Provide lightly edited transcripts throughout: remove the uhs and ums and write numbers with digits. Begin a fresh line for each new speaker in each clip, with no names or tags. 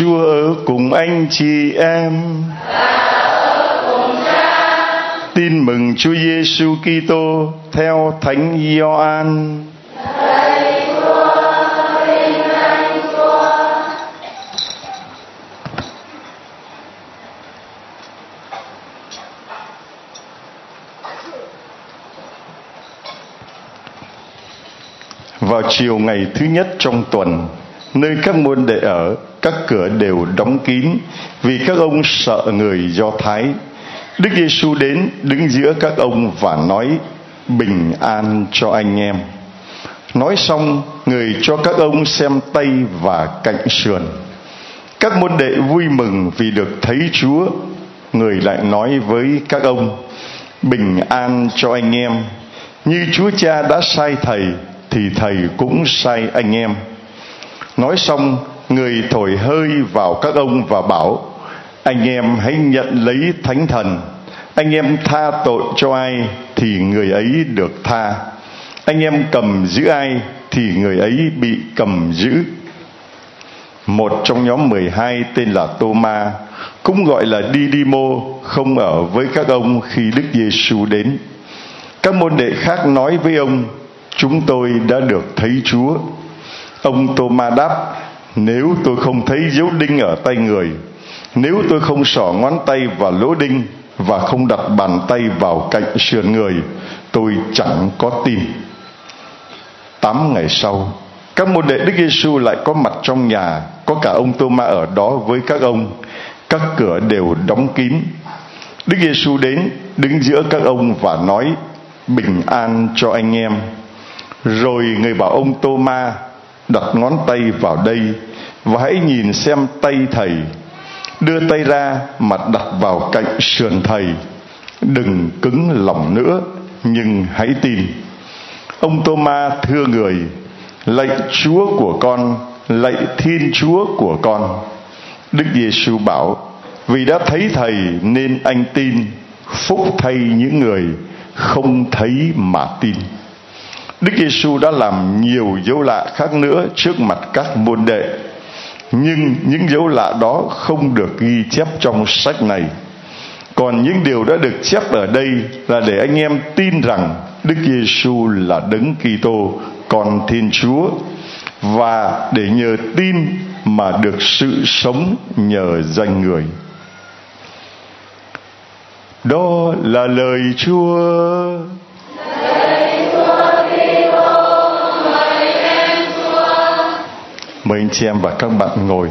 Chúa ở cùng anh chị em. Tin mừng Chúa Giêsu Kitô theo Thánh Gioan. Vào chiều ngày thứ nhất trong tuần, nơi các môn đệ ở, các cửa đều đóng kín vì các ông sợ người Do Thái. Đức Giêsu đến đứng giữa các ông và nói: bình an cho anh em. Nói xong, người cho các ông xem tay và cạnh sườn. Các môn đệ vui mừng vì được thấy Chúa. Người lại nói với các ông: bình an cho anh em. Như Chúa Cha đã sai Thầy thì Thầy cũng sai anh em. Nói xong, người thổi hơi vào các ông và bảo: anh em hãy nhận lấy Thánh Thần. Anh em tha tội cho ai thì người ấy được tha. Anh em cầm giữ ai thì người ấy bị cầm giữ. Một trong nhóm 12 tên là Tô-ma, cũng gọi là Đi-đi-mô, không ở với các ông khi Đức Giêsu đến. Các môn đệ khác nói với ông: chúng tôi đã được thấy Chúa. Ông Tô-ma đáp: nếu tôi không thấy dấu đinh ở tay người, nếu tôi không xỏ ngón tay vào lỗ đinh và không đặt bàn tay vào cạnh sườn người, tôi chẳng có tin. 8 ngày sau, các môn đệ Đức Giêsu lại có mặt trong nhà, có cả ông Tô-ma ở đó với các ông. Các cửa đều đóng kín. Đức Giêsu đến đứng giữa các ông và nói: bình an cho anh em. Rồi người bảo ông Tô-ma: đặt ngón tay vào đây và hãy nhìn xem tay Thầy. Đưa tay ra mà đặt vào cạnh sườn Thầy. Đừng cứng lòng nữa, nhưng hãy tin. Ông Tô-ma thưa người: lạy Chúa của con, lạy Thiên Chúa của con. Đức Giêsu bảo: vì đã thấy Thầy nên anh tin. Phúc thay những người không thấy mà tin. Đức Giêsu đã làm nhiều dấu lạ khác nữa trước mặt các môn đệ, nhưng những dấu lạ đó không được ghi chép trong sách này. Còn những điều đã được chép ở đây là để anh em tin rằng Đức Giêsu là Đấng Kitô, Con Thiên Chúa, và để nhờ tin mà được sự sống nhờ danh Người. Đó là lời Chúa. Mời anh chị em và các bạn ngồi.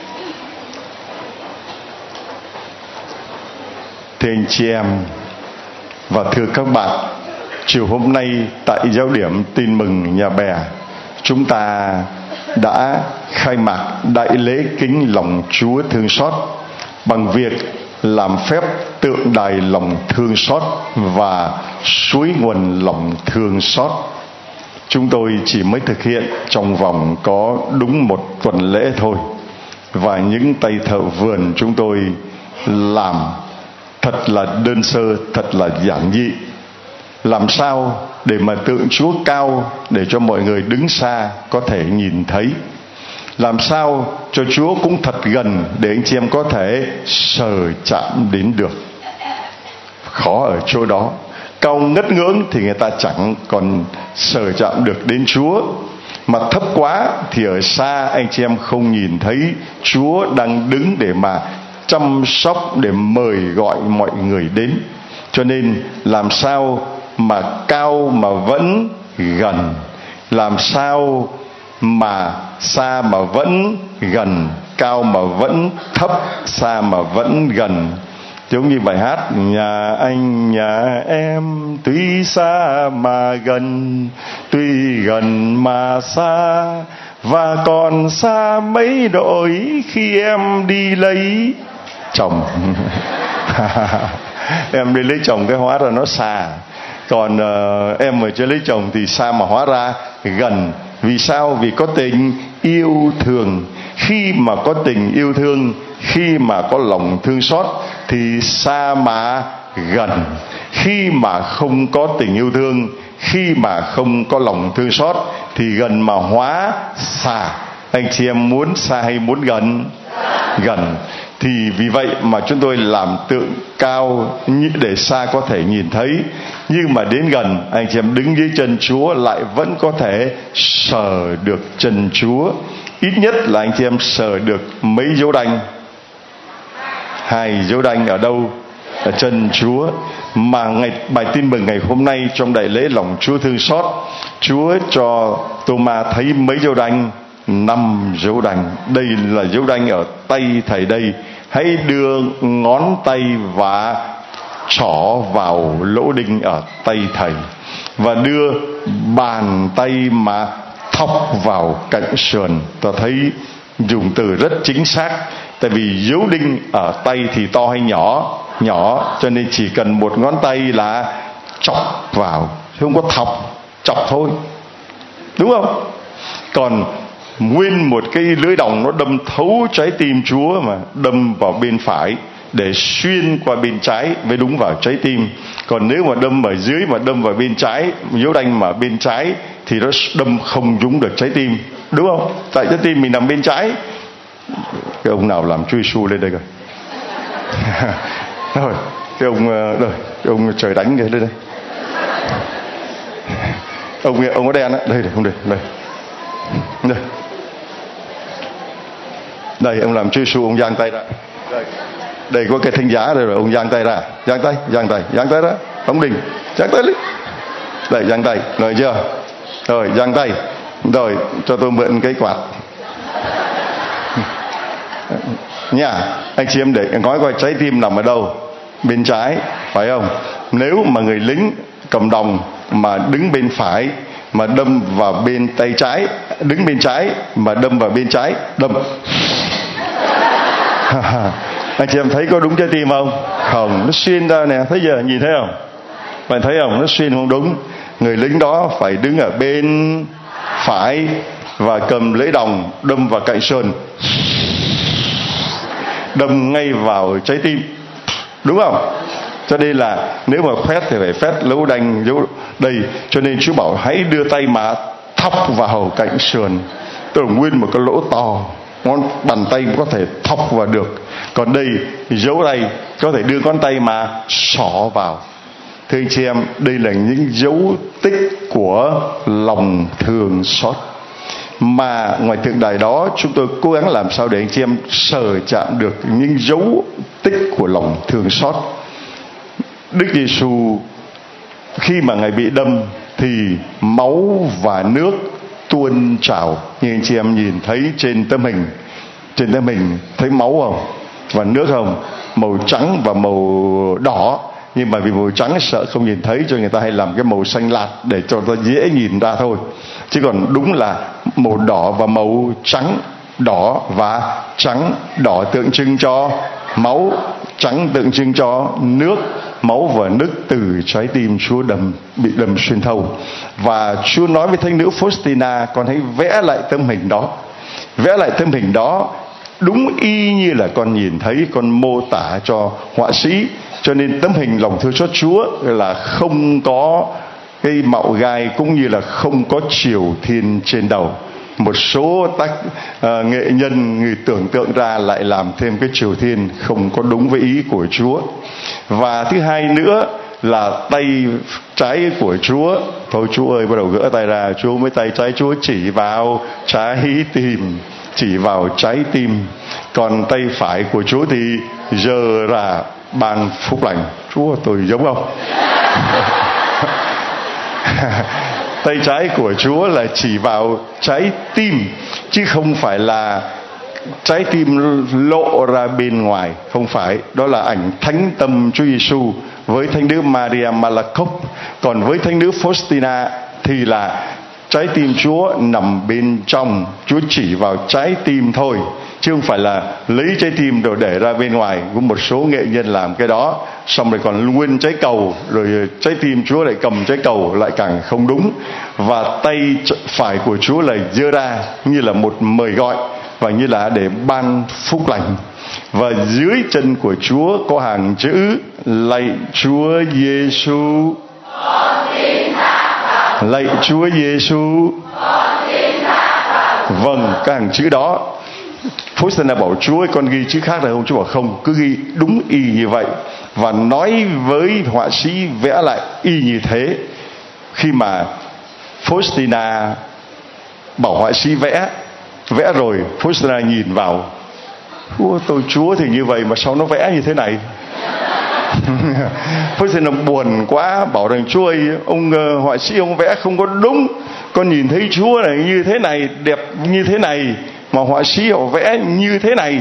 Thưa anh chị em và thưa các bạn, chiều hôm nay tại giáo điểm Tin Mừng Nhà Bè, chúng ta đã khai mạc đại lễ kính lòng Chúa thương xót bằng việc làm phép tượng đài lòng thương xót và suối nguồn lòng thương xót. Chúng tôi chỉ mới thực hiện trong vòng có đúng 1 tuần lễ thôi, và những tay thợ vườn chúng tôi làm thật là đơn sơ, thật là giản dị. Làm sao để mà tượng Chúa cao, để cho mọi người đứng xa có thể nhìn thấy. Làm sao cho Chúa cũng thật gần để anh chị em có thể sờ chạm đến được. Khó ở chỗ đó. Cao ngất ngưỡng thì người ta chẳng còn sờ chạm được đến Chúa, mà thấp quá thì ở xa anh chị em không nhìn thấy Chúa đang đứng để mà chăm sóc, để mời gọi mọi người đến. Cho nên làm sao mà cao mà vẫn gần, làm sao mà xa mà vẫn gần, cao mà vẫn thấp, xa mà vẫn gần. Giống như bài hát: nhà anh nhà em tuy xa mà gần, tuy gần mà xa, và còn xa mấy đổi khi em đi lấy chồng. Em đi lấy chồng cái hóa ra nó xa, còn em mà chưa lấy chồng thì xa mà hóa ra gần. Vì sao? Vì có tình yêu thương. Khi mà có tình yêu thương, khi mà có lòng thương xót thì xa mà gần. Khi mà không có tình yêu thương, khi mà không có lòng thương xót thì gần mà hóa xa. Anh chị em muốn xa hay muốn gần? gần. Thì vì vậy mà chúng tôi làm tượng cao để xa có thể nhìn thấy, nhưng mà đến gần anh chị em đứng dưới chân Chúa lại vẫn có thể sờ được chân Chúa. Ít nhất là anh chị em sờ được mấy dấu đanh? 2 dấu đanh ở đâu? Ở chân Chúa. Mà bài tin mừng ngày hôm nay trong đại lễ lòng Chúa thương xót, Chúa cho Tô-ma thấy mấy dấu đanh? 5 dấu đanh. Đây là dấu đanh ở tay thầy đây. Hãy đưa ngón tay và trỏ vào lỗ đinh ở tay thầy, và đưa bàn tay mà thọc vào cạnh sườn. Ta thấy dùng từ rất chính xác, tại vì dấu đinh ở tay thì to hay nhỏ? Nhỏ, cho nên chỉ cần một ngón tay là chọc vào, không có thọc, chọc thôi, đúng không? Còn nguyên một cái lưỡi đồng nó đâm thấu trái tim Chúa, mà đâm vào bên phải để xuyên qua bên trái mới đúng vào trái tim. Còn nếu mà đâm ở dưới mà đâm vào bên trái, dấu đanh mà bên trái thì nó đâm không trúng được trái tim, đúng không? Tại trái tim mình nằm bên trái. Cái ông nào làm chui su lên đây rồi? Rồi, cái ông trời đánh kìa, đây. Ông có đen á, đây không được, đây. Đây, ông làm chui su, ông giang tay ra. Đây có cái thanh giá đây rồi, ông giang tay ra, giang tay ra, phóng đình, giang tay lên. Đây, giang tay, rồi chưa? Rồi, giang tay. Rồi, cho tôi mượn cái quạt. Nha, anh chị em để nói coi trái tim nằm ở đâu? Bên trái, phải không? Nếu mà người lính cầm đồng mà đứng bên phải mà đâm vào bên tay trái, đứng bên trái mà đâm vào bên trái, đâm. Anh chị em thấy có đúng trái tim không? Không, nó xuyên ra nè, thấy giờ nhìn thấy không? Bạn thấy không? Nó xuyên không đúng. Người lính đó phải đứng ở bên phải và cầm lưỡi đồng đâm vào cạnh sườn, đâm ngay vào trái tim, đúng không? Cho nên là nếu mà phét thì phải phét lỗ đanh dấu đây. Cho nên Chúa bảo hãy đưa tay mà thọc vào cạnh sườn, tức là nguyên một cái lỗ to, ngón bàn tay có thể thọc vào được. Còn đây dấu đây có thể đưa ngón tay mà xỏ vào. Thưa anh chị em, đây là những dấu tích của lòng thương xót. Mà ngoài tượng đài đó, chúng tôi cố gắng làm sao để anh chị em sờ chạm được những dấu tích của lòng thương xót. Đức Giêsu khi mà Ngài bị đâm thì máu và nước tuôn trào, như anh chị em nhìn thấy trên tấm hình. Trên tấm hình thấy máu không? Và nước không? Màu trắng và màu đỏ. Nhưng mà vì màu trắng sợ không nhìn thấy, cho người ta hay làm cái màu xanh lạt để cho ta dễ nhìn ra thôi. Chứ còn đúng là màu đỏ và màu trắng. Đỏ và trắng. Đỏ tượng trưng cho máu, trắng tượng trưng cho nước. Máu và nước từ trái tim Chúa bị đâm xuyên thấu. Và Chúa nói với thánh nữ Faustina, con hãy vẽ lại tấm hình đó. Vẽ lại tấm hình đó đúng y như là con nhìn thấy, con mô tả cho họa sĩ. Cho nên tấm hình lòng thương xót Chúa là không có cái mạo gai, cũng như là không có triều thiên trên đầu. Một số nghệ nhân người tưởng tượng ra lại làm thêm cái triều thiên, không có đúng với ý của Chúa. Và thứ hai nữa là tay trái của Chúa. Thôi Chúa ơi, bắt đầu gỡ tay ra. Chúa với tay trái Chúa chỉ vào trái tim, chỉ vào trái tim. Còn tay phải của Chúa thì giơ ra ban phúc lành. Chúa, tôi giống không? Tay trái của Chúa là chỉ vào trái tim, chứ không phải là trái tim lộ ra bên ngoài. Không phải. Đó là ảnh thánh tâm Chúa Giêsu với thánh nữ Maria Malacope. Còn với thánh nữ Faustina thì là trái tim Chúa nằm bên trong. Chúa chỉ vào trái tim thôi, chứ không phải là lấy trái tim rồi để ra bên ngoài. Có một số nghệ nhân làm cái đó, xong rồi còn nguyên trái cầu, rồi trái tim Chúa lại cầm trái cầu, lại càng không đúng. Và tay phải của Chúa là giơ ra như là một mời gọi, và như là để ban phúc lành. Và dưới chân của Chúa có hàng chữ: lạy Chúa Giêsu, lạy Chúa Giêsu. Vâng, các hàng chữ đó Faustina bảo Chúa ơi, con ghi chữ khác được không? Chúa bảo không, cứ ghi đúng y như vậy. Và nói với họa sĩ vẽ lại y như thế. Khi mà Faustina bảo họa sĩ vẽ rồi, Faustina nhìn vào, tôi Chúa thì như vậy mà sao nó vẽ như thế này? Faustina buồn quá, bảo rằng Chúa ơi, ông họa sĩ ông vẽ không có đúng. Con nhìn thấy Chúa này như thế này, đẹp như thế này, mà họa sĩ họ vẽ như thế này.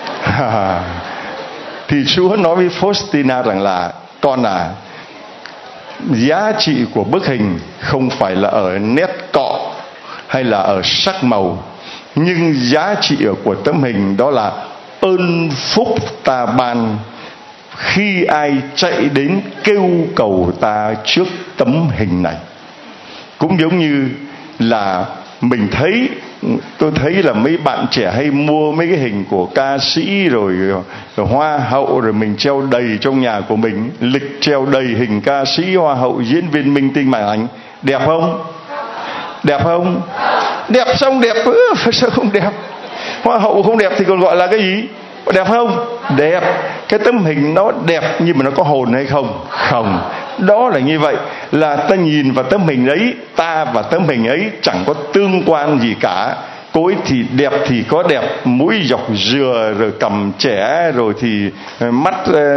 Thì Chúa nói với Faustina rằng là con à, giá trị của bức hình không phải là ở nét cọ hay là ở sắc màu, nhưng giá trị của tấm hình đó là ơn phúc ta ban khi ai chạy đến kêu cầu ta trước tấm hình này. Cũng giống như là mình thấy, tôi thấy là mấy bạn trẻ hay mua mấy cái hình của ca sĩ rồi hoa hậu, rồi mình treo đầy trong nhà của mình, lịch treo đầy hình ca sĩ, hoa hậu, diễn viên, minh tinh, màn ảnh. Đẹp không? Đẹp không? Đẹp, xong đẹp sao không đẹp? Hoa hậu không đẹp thì còn gọi là cái gì? Đẹp không? Đẹp. Cái tấm hình nó đẹp nhưng mà nó có hồn hay không? Không. Đó là như vậy, là ta nhìn vào tấm hình ấy, ta và tấm hình ấy chẳng có tương quan gì cả. Cô ấy thì đẹp thì có đẹp, mũi dọc dừa, rồi cằm trẻ, rồi thì mắt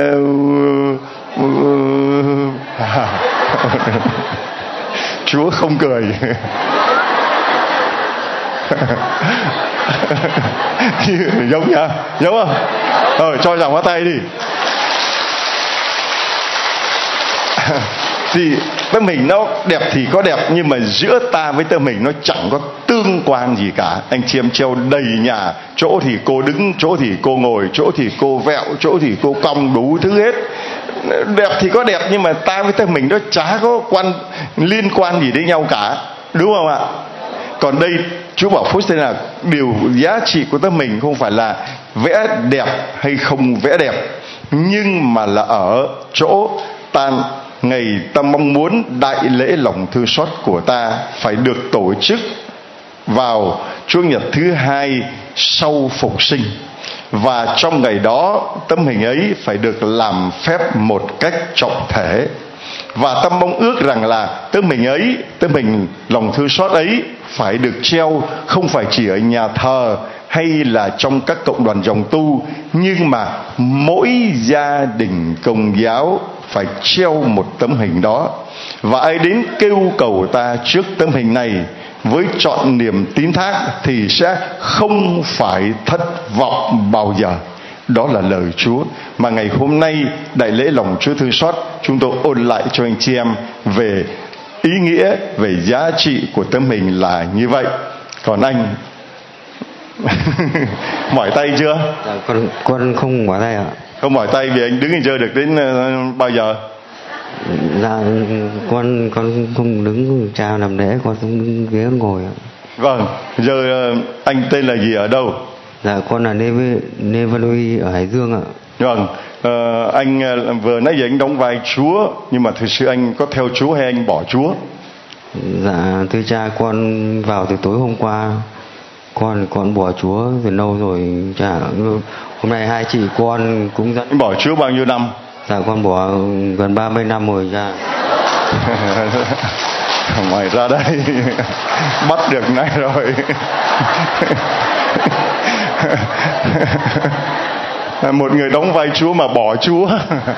Chúa không cười. Giống nhá, giống không? Cho dòng hóa tay đi. Thì tấm hình nó đẹp thì có đẹp, nhưng mà giữa ta với tấm hình nó chẳng có tương quan gì cả. Anh chị em treo đầy nhà, chỗ thì cô đứng, chỗ thì cô ngồi, chỗ thì cô vẹo, chỗ thì cô cong, đủ thứ hết. Đẹp thì có đẹp, nhưng mà ta với tấm hình nó chả có liên quan gì đến nhau cả, đúng không ạ? Còn đây Chúa bảo Faustina, điều giá trị của tấm hình không phải là vẽ đẹp hay không vẽ đẹp, nhưng mà là ở chỗ ngày ta mong muốn đại lễ lòng thương xót của ta phải được tổ chức vào Chủ nhật thứ 2 sau phục sinh. Và trong ngày đó tấm hình ấy phải được làm phép một cách trọng thể. Và ta mong ước rằng là tấm hình ấy, tấm hình lòng thương xót ấy phải được treo không phải chỉ ở nhà thờ hay là trong các cộng đoàn dòng tu, nhưng mà mỗi gia đình Công giáo phải treo một tấm hình đó. Và ai đến kêu cầu ta trước tấm hình này với trọn niềm tín thác thì sẽ không phải thất vọng bao giờ. Đó là lời Chúa mà ngày hôm nay đại lễ lòng Chúa thương xót chúng tôi ôn lại cho anh chị em về ý nghĩa, về giá trị của tấm hình là như vậy. Còn anh mỏi tay chưa?
Dạ, con không mỏi tay ạ.
Không mỏi tay vì anh đứng anh chơi được đến bao giờ?
Dạ, con không đứng chào làm lễ, con không đứng ghế ngồi ạ.
Vâng, giờ anh tên là gì, ở đâu?
Dạ, con là Lê Văn Uy ở Hải Dương ạ.
Vâng, anh vừa nãy giờ anh đóng vai Chúa, nhưng mà thực sự anh có theo Chúa hay anh bỏ Chúa?
Dạ, thưa cha, con vào từ tối hôm qua. Con bỏ Chúa từ lâu rồi cha. Hôm nay hai chị con cũng dẫn.
Anh bỏ Chúa bao nhiêu năm?
Dạ, con bỏ gần 30 năm rồi cha.
Mày ra đây bắt được này rồi. Một người đóng vai Chúa mà bỏ Chúa.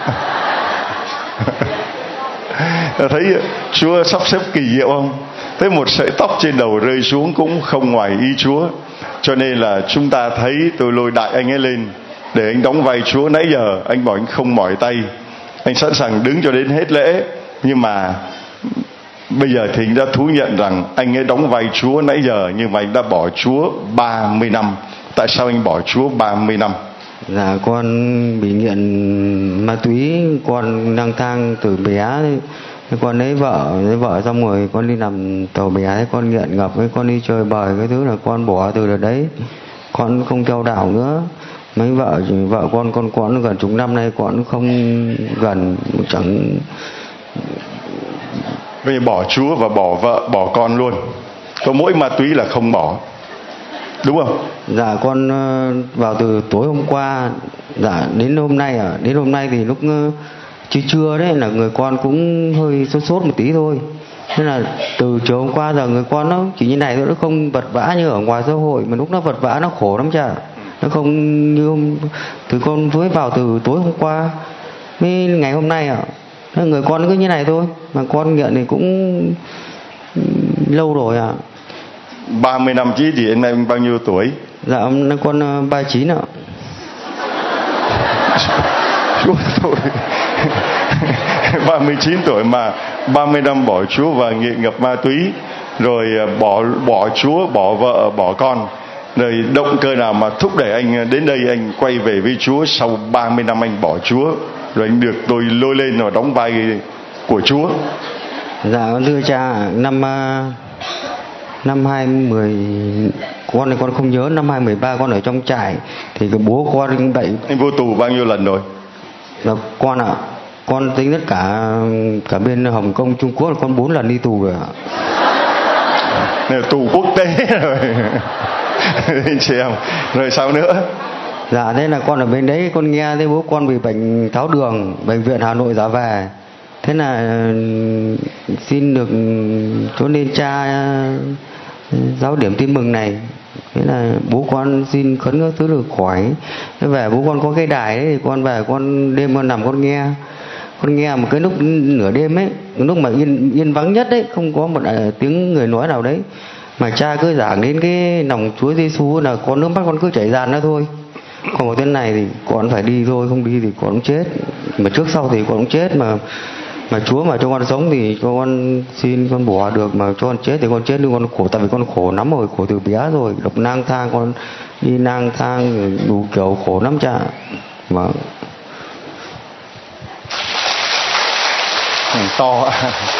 Thấy Chúa sắp xếp kỳ diệu không? Thấy một sợi tóc trên đầu rơi xuống cũng không ngoài ý Chúa. Cho nên là chúng ta thấy tôi lôi đại anh ấy lên để anh đóng vai Chúa. Nãy giờ anh bảo anh không mỏi tay, anh sẵn sàng đứng cho đến hết lễ. Nhưng mà bây giờ thì anh đã thú nhận rằng anh ấy đóng vai Chúa nãy giờ, nhưng mà anh đã bỏ Chúa 30 năm. Tại sao anh bỏ Chúa 30 năm?
Dạ, con bị nghiện ma túy, con lang thang từ bé. Con lấy vợ xong rồi con đi làm tàu bé, con nghiện ngập, con đi chơi bời cái thứ là con bỏ từ đấy. Con không theo đạo nữa. Mấy vợ con gần chục năm nay con không gần, chẳng.
Bây giờ bỏ Chúa và bỏ vợ, bỏ con luôn. Có mỗi ma túy là không bỏ, đúng không?
Dạ con vào từ tối hôm qua. Dạ đến hôm nay thì lúc trưa đấy là người con cũng hơi sốt một tí thôi. Thế là từ chiều hôm qua giờ người con nó chỉ như này thôi, nó không vật vã như ở ngoài xã hội, mà lúc nó vật vã nó khổ lắm cha. Nó không như từ con mới vào từ tối hôm qua mới ngày hôm nay người con cứ như này thôi, mà con nghiện thì cũng lâu rồi
30 năm chứ thì anh em bao nhiêu tuổi?
Dạ hôm nay con 39 ạ.
Chúa thôi. 39 tuổi mà 30 năm bỏ Chúa và nghiện ngập ma túy, rồi bỏ Chúa, bỏ vợ, bỏ con. Rồi động cơ nào mà thúc đẩy anh đến đây anh quay về với Chúa sau 30 năm anh bỏ Chúa, rồi anh được tôi lôi lên và đóng vai của Chúa?
Dạ con thưa cha, năm 2010 con này con không nhớ, năm 2013 con ở trong trại thì cái bố con đẩy.
Anh vô tù bao nhiêu lần rồi?
Dạ con con tính tất cả bên Hồng Kông, Trung Quốc là con 4 lần đi tù rồi
Tù quốc tế rồi. Anh chị em, rồi sao nữa?
Dạ thế là con ở bên đấy con nghe thấy bố con bị bệnh tháo đường, bệnh viện Hà Nội giá về. Thế là xin được chỗ nên cha giáo điểm tin mừng này. Thế là bố con xin khấn các thứ được khỏi. Thế về bố con có cái đài đấy, thì con về con đêm con nằm con nghe một cái lúc nửa đêm ấy, lúc mà yên vắng nhất đấy, không có một tiếng người nói nào đấy, mà cha cứ giảng đến cái lòng Chúa Giêsu là con nước mắt con cứ chảy ràn ra thôi. Còn một tên này thì con phải đi thôi, không đi thì con cũng chết, mà trước sau thì con cũng chết, mà Chúa mà cho con sống thì cho con xin con bỏ được, mà cho con chết thì con chết, nhưng con khổ, tại vì con khổ lắm rồi, khổ từ bé rồi, độc lang thang, con đi lang thang đủ kiểu khổ lắm cha. Vâng.
To.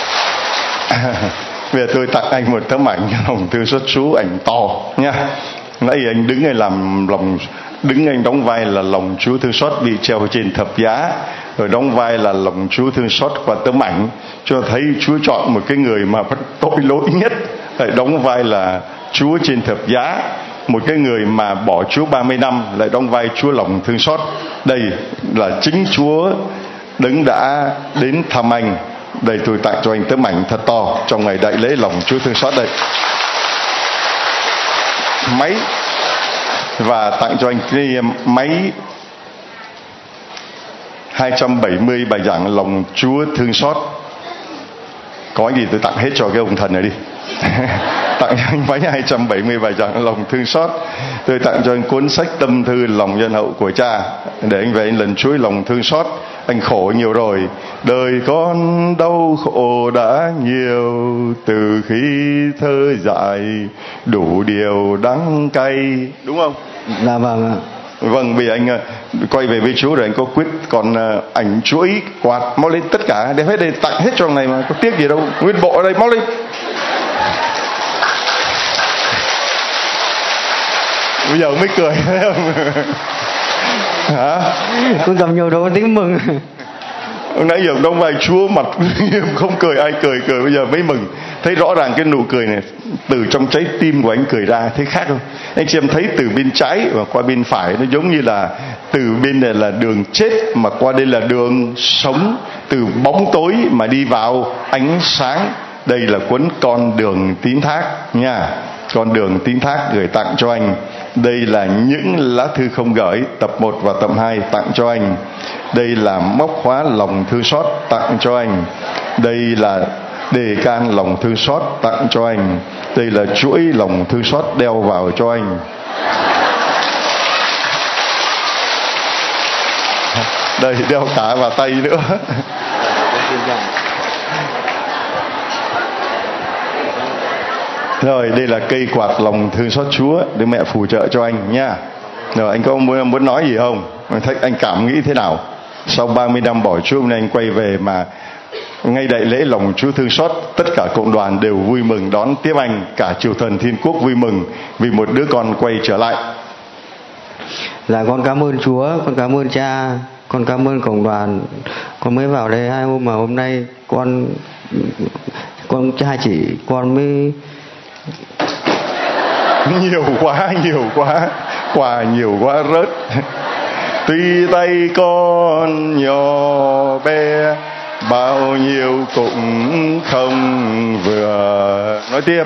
Bây giờ tôi tặng anh một tấm ảnh lòng thương xót Chúa, ảnh to nha. Nãy anh đứng đây làm anh đóng vai là lòng Chúa thương xót bị treo trên thập giá, rồi đóng vai là lòng Chúa thương xót qua tấm ảnh, cho thấy Chúa chọn một cái người mà tội lỗi nhất lại đóng vai là Chúa trên thập giá. Một cái người mà bỏ Chúa 30 năm lại đóng vai Chúa lòng thương xót. Đây là chính Chúa đấng đã đến thăm anh. Đây tôi tặng cho anh tấm ảnh thật to trong ngày đại lễ lòng Chúa thương xót đây. Máy, và tặng cho anh cái máy 270 bài giảng lòng Chúa thương xót. Có gì tôi tặng hết cho cái ông thần này đi. Tặng cho anh máy 270 bài giảng lòng thương xót. Tôi tặng cho anh cuốn sách tâm thư lòng nhân hậu của cha, để anh về anh lần chuối lòng thương xót. Anh khổ nhiều rồi, đời con đau khổ đã nhiều, từ khi thơ dại đủ điều đắng cay, đúng không?
Dạ vâng ạ.
Vâng, vì anh quay về với Chúa rồi anh có quyết còn ảnh chuỗi quạt mau lên, tất cả đem hết đây tặng hết cho ông này mà có tiếc gì đâu, nguyên bộ ở đây mau lên. Bây giờ mới cười thấy không? Hả?
Cứ gặp nhiều đâu có tiếng mừng.
Nãy giờ đóng vai Chúa mặt không cười, ai cười bây giờ mới mừng. Thấy rõ ràng cái nụ cười này từ trong trái tim của anh cười ra, thấy khác không? Anh xem thấy từ bên trái và qua bên phải, nó giống như là từ bên này là đường chết mà qua đây là đường sống, từ bóng tối mà đi vào ánh sáng. Đây là cuốn Con đường tín thác nha. Con đường tín thác gửi tặng cho anh. Đây là những lá thư không gửi, tập 1 và tập 2 tặng cho anh. Đây là móc khóa lòng thương xót tặng cho anh. Đây là đề can lòng thương xót tặng cho anh. Đây là chuỗi lòng thương xót đeo vào cho anh. Đây đeo cả vào tay nữa. Rồi đây là cây quạt lòng thương xót Chúa, để mẹ phù trợ cho anh nha. Rồi anh có muốn nói gì không? Anh cảm nghĩ thế nào? Sau 30 năm bỏ Chúa, hôm nay anh quay về mà ngay đại lễ lòng Chúa thương xót, tất cả cộng đoàn đều vui mừng đón tiếp anh, cả triều thần thiên quốc vui mừng vì một đứa con quay trở lại.
Dạ con cảm ơn Chúa, con cảm ơn cha, con cảm ơn cộng đoàn. Con mới vào đây 2 hôm mà hôm nay con hai chị con mới
nhiều quá quà nhiều quá rớt. Tuy tay con nhỏ bé, bao nhiêu cũng không vừa. Nói tiếp.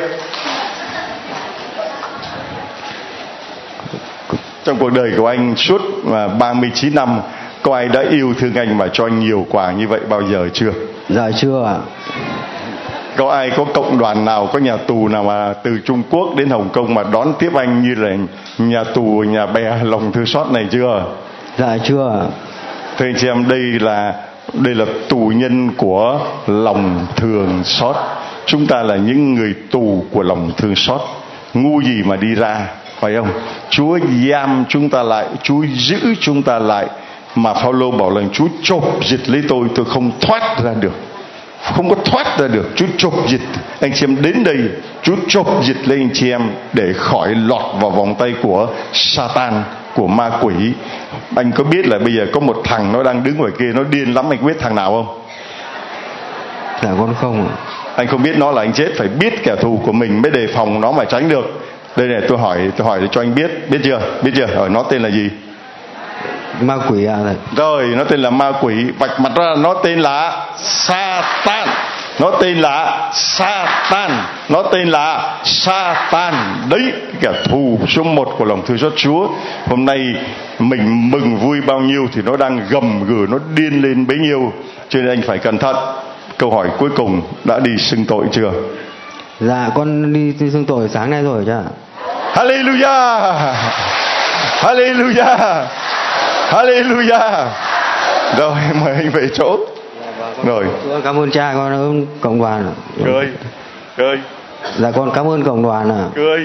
Trong cuộc đời của anh suốt 39 năm, có ai đã yêu thương anh và cho anh nhiều quà như vậy bao giờ chưa?
Dạ chưa ạ.
Có ai, có cộng đoàn nào, có nhà tù nào mà từ Trung Quốc đến Hồng Kông mà đón tiếp anh như là nhà tù, nhà bè lòng thương xót này chưa?
Dạ chưa ạ.
Thưa anh chị em, đây là tù nhân của lòng thương xót. Chúng ta là những người tù của lòng thương xót. Ngu gì mà đi ra, phải không? Chúa giam chúng ta lại, Chúa giữ chúng ta lại. Mà Phaolô bảo là Chúa chộp dịch lấy tôi không thoát ra được. Không có thoát ra được. Chúa chộp dịch anh chị em đến đây, Chúa chộp dịch lấy anh chị em để khỏi lọt vào vòng tay của Satan, của ma quỷ. Anh có biết là bây giờ có một thằng nó đang đứng ngoài kia, nó điên lắm, anh có biết thằng nào không?
Dạ con không ạ.
Anh không biết nó là anh chết. Phải biết kẻ thù của mình mới đề phòng nó mà tránh được. Đây này, tôi hỏi để cho anh biết. Biết chưa? Hỏi nó tên là gì?
Ma quỷ à?
Rồi, nó tên là ma quỷ. Vạch mặt ra nó tên là Satan. Nó tên là Satan. Nó tên là Satan. Đấy, kẻ thù số 1 của lòng thương xót Chúa. Hôm nay mình mừng vui bao nhiêu thì nó đang gầm gừ, nó điên lên bấy nhiêu. Cho nên anh phải cẩn thận. Câu hỏi cuối cùng, đã đi xưng tội chưa?
Dạ con đi xưng tội sáng nay rồi chứ ạ.
Hallelujah. Hallelujah. Hallelujah. Rồi, mời anh về chỗ. Rồi.
Con cảm ơn cha, con ơn cộng đoàn.
Cười.
Dạ con cảm ơn cộng đoàn ạ.
Cười.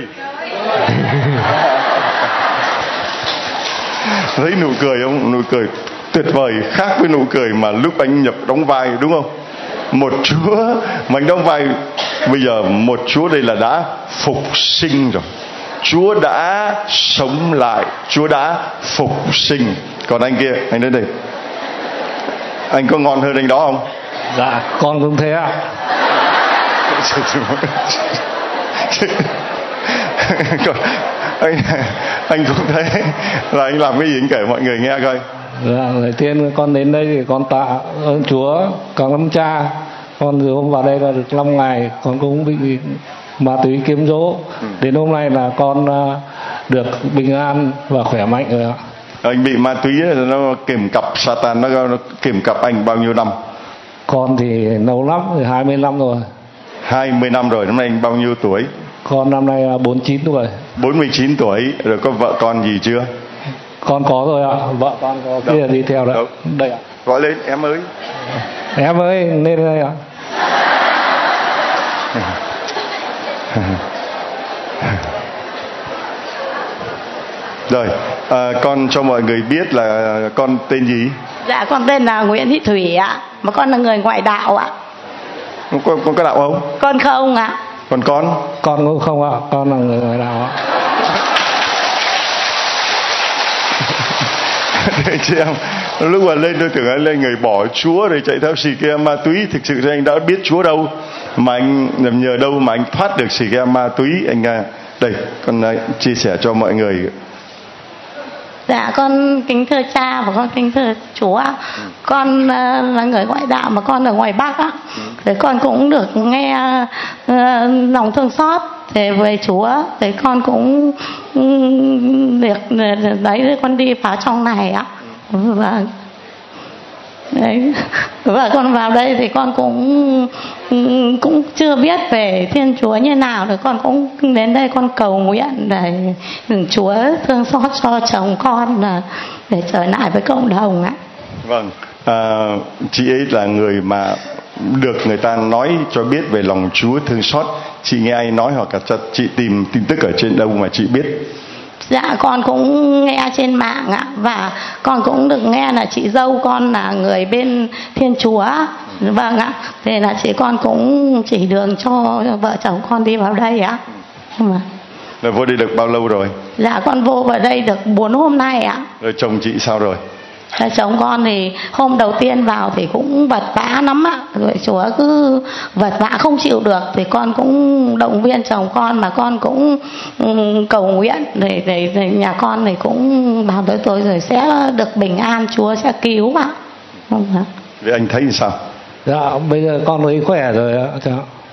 Thấy nụ cười không? Nụ cười tuyệt vời, khác với nụ cười mà lúc anh nhập đóng vai, đúng không? Một Chúa mà anh đóng vai bây giờ, một Chúa đây là đã phục sinh rồi. Chúa đã sống lại, Chúa đã phục sinh. Còn anh kia, anh đến đây, anh có ngon hơn anh đó không?
Dạ con cũng thế ạ.
anh cũng thấy là anh làm cái gì anh kể mọi người nghe coi.
Dạ, lời tiên con đến đây thì con tạ ơn Chúa, cảm ơn cha. Con từ hôm vào đây là được 5 ngày, con cũng bị ma túy kiếm dỗ. Đến hôm nay là con được bình an và khỏe mạnh rồi ạ.
Anh bị ma túy nó kìm cặp, Satan nó kìm cặp anh bao nhiêu năm?
Con thì lâu lắm, 20 năm rồi.
20 năm rồi. Năm nay anh bao nhiêu tuổi?
Con năm nay là 49 tuổi.
49 tuổi. Rồi có vợ con gì chưa?
Con có rồi ạ. Vợ con có kia đi theo đấy. Đây ạ.
Gọi lên, em ơi.
Em ơi, lên đây ạ.
Rồi, con cho mọi người biết là con tên gì?
Dạ con tên là Nguyễn Thị Thủy ạ. Mà con là người ngoại đạo ạ.
Con có đạo không?
Con không ạ.
Còn con?
Con cũng không ạ. Con là người ngoại đạo ạ.
Thưa chị em, lúc mà lên tôi tưởng anh lên người bỏ Chúa rồi chạy theo xì ke ma túy. Thực sự anh đã biết Chúa đâu, mà anh nhờ đâu mà anh thoát được xì ke ma túy. Anh đây, con chia sẻ cho mọi người.
Dạ con kính thưa cha và con kính thưa Chúa. Con là người ngoại đạo mà con ở ngoài Bắc á. Thì con cũng được nghe lòng thương xót về Chúa. Thì con cũng được đấy, con đi vào trong này á. Đấy. Và con vào đây thì con cũng chưa biết về Thiên Chúa như nào, rồi con cũng đến đây con cầu nguyện để Chúa thương xót cho chồng con là để trở lại với cộng đồng ạ.
Vâng, chị ấy là người mà được người ta nói cho biết về lòng Chúa thương xót. Chị nghe ai nói hoặc là chị tìm tin tức ở trên đâu mà chị biết?
Dạ con cũng nghe trên mạng ạ. Và con cũng được nghe là chị dâu con là người bên Thiên Chúa. Vâng ạ. Thế là chị con cũng chỉ đường cho vợ chồng con đi vào đây ạ.
Rồi vô đây được bao lâu rồi?
Dạ con vô vào đây được 4 hôm nay ạ.
Rồi chồng chị sao rồi?
Chồng con thì hôm đầu tiên vào thì cũng vật vã lắm ạ, rồi Chúa cứ vật vã không chịu được thì con cũng động viên chồng con, mà con cũng cầu nguyện để nhà con thì cũng bảo với tôi rồi sẽ được bình an, Chúa sẽ cứu ạ.
Vậy anh thấy sao?
Dạ bây giờ con thấy khỏe rồi ạ. Dạ.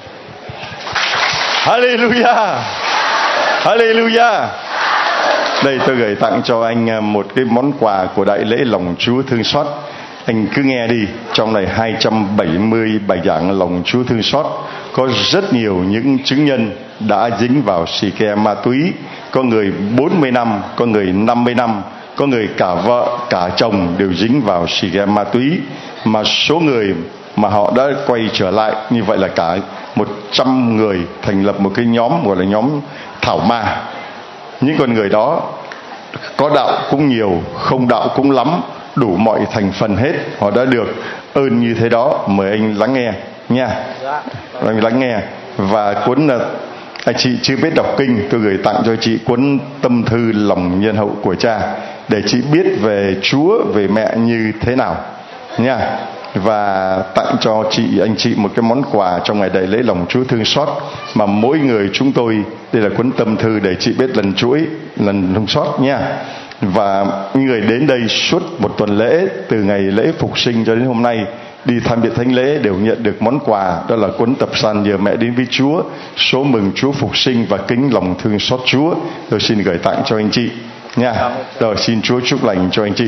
Hallelujah, Hallelujah. Đây tôi gửi tặng cho anh một cái món quà của đại lễ lòng Chúa thương xót. Anh cứ nghe đi, trong này 270 bài giảng lòng Chúa thương xót, có rất nhiều những chứng nhân đã dính vào xì ke ma túy. Có người 40 năm, có người 50 năm, có người cả vợ cả chồng đều dính vào xì ke ma túy. Mà số người mà họ đã quay trở lại như vậy là cả 100 người thành lập một cái nhóm gọi là nhóm thảo ma. Những con người đó có đạo cũng nhiều, không đạo cũng lắm, đủ mọi thành phần hết. Họ đã được ơn như thế đó. Mời anh lắng nghe nha. Anh lắng nghe. Và cuốn anh chị chưa biết đọc kinh, tôi gửi tặng cho chị cuốn Tâm thư lòng nhân hậu của cha, để chị biết về Chúa, về mẹ như thế nào nha. Và tặng cho anh chị một cái món quà trong ngày đại lễ lòng Chúa thương xót, mà mỗi người chúng tôi, đây là cuốn tâm thư để chị biết lần chuỗi, lần thương xót nha. Và người đến đây suốt một tuần lễ, từ ngày lễ phục sinh cho đến hôm nay, đi tham dự thánh lễ đều nhận được món quà, đó là cuốn tập san Nhờ Mẹ Đến Với Chúa, số mừng Chúa phục sinh và kính lòng thương xót Chúa. Tôi xin gửi tặng cho anh chị nha. Rồi xin Chúa chúc lành cho anh chị.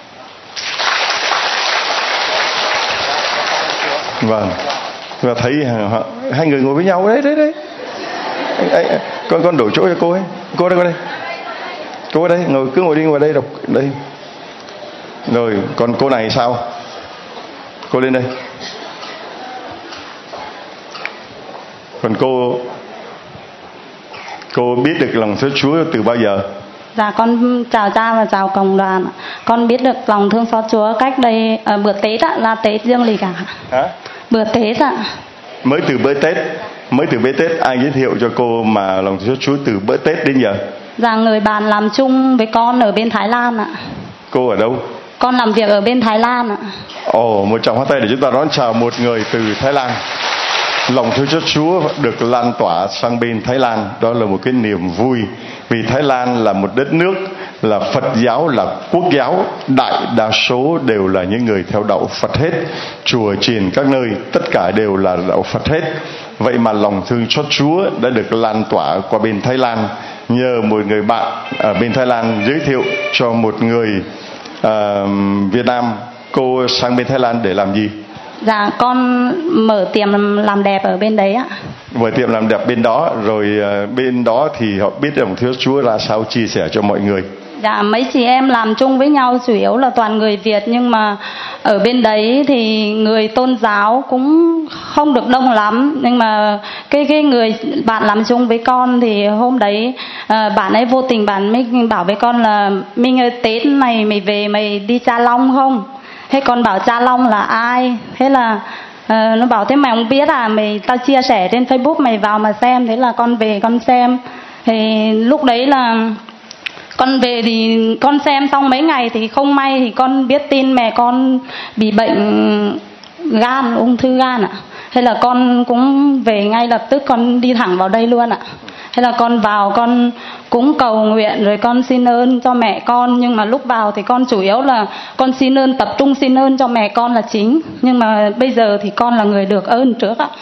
Vâng, và thấy hai người ngồi với nhau đấy. Con đổ chỗ cho cô ấy. Cô đây, cô ở đây, cứ ngồi đi, ngồi đây đọc đây. Rồi còn cô này sao? Cô lên đây. Còn cô biết được lòng thương Chúa từ bao giờ?
Dạ con chào cha và chào cộng đoàn. Con biết được lòng thương xót Chúa cách đây bữa Tết ạ, là Tết dương lịch cả.
Hả?
Bữa Tết ạ. Mới từ
bữa Tết ai giới thiệu cho cô mà lòng thương xót Chúa từ bữa Tết đến giờ?
Dạ người bạn làm chung với con ở bên Thái Lan ạ.
Cô ở đâu?
Con làm việc ở bên Thái Lan ạ.
Một tràng hoa tay để chúng ta đón chào một người từ Thái Lan. Lòng thương xót Chúa được lan tỏa sang bên Thái Lan, đó là một cái niềm vui. Vì Thái Lan là một đất nước là Phật giáo, là quốc giáo, đại đa số đều là những người theo đạo Phật hết. Chùa chiền các nơi tất cả đều là đạo Phật hết. Vậy mà lòng thương xót Chúa đã được lan tỏa qua bên Thái Lan, nhờ một người bạn ở bên Thái Lan giới thiệu cho một người Việt Nam. Cô sang bên Thái Lan để làm gì?
Dạ con mở tiệm làm đẹp ở bên đấy ạ.
Mở tiệm làm đẹp bên đó, rồi bên đó thì họ biết lòng thương Chúa là sao, chia sẻ cho mọi người.
Dạ mấy chị em làm chung với nhau chủ yếu là toàn người Việt, nhưng mà ở bên đấy thì người tôn giáo cũng không được đông lắm. Nhưng mà cái người bạn làm chung với con thì hôm đấy bạn ấy vô tình bạn mới bảo với con là Minh ơi, Tết này mày về mày đi Cha Long không? Thế con bảo Cha Long là ai? Thế là nó bảo thế mày không biết à, tao chia sẻ trên Facebook mày vào mà xem. Thế là con về con xem. Thì lúc đấy là con về thì con xem xong mấy ngày thì không may thì con biết tin mẹ con bị bệnh gan, ung thư gan ạ. Thế là con cũng về ngay lập tức, con đi thẳng vào đây luôn ạ. Thế là con vào con cũng cầu nguyện rồi con xin ơn cho mẹ con. Nhưng mà lúc vào thì con chủ yếu là con xin ơn, tập trung xin ơn cho mẹ con là chính. Nhưng mà bây giờ thì con là người được ơn trước ạ.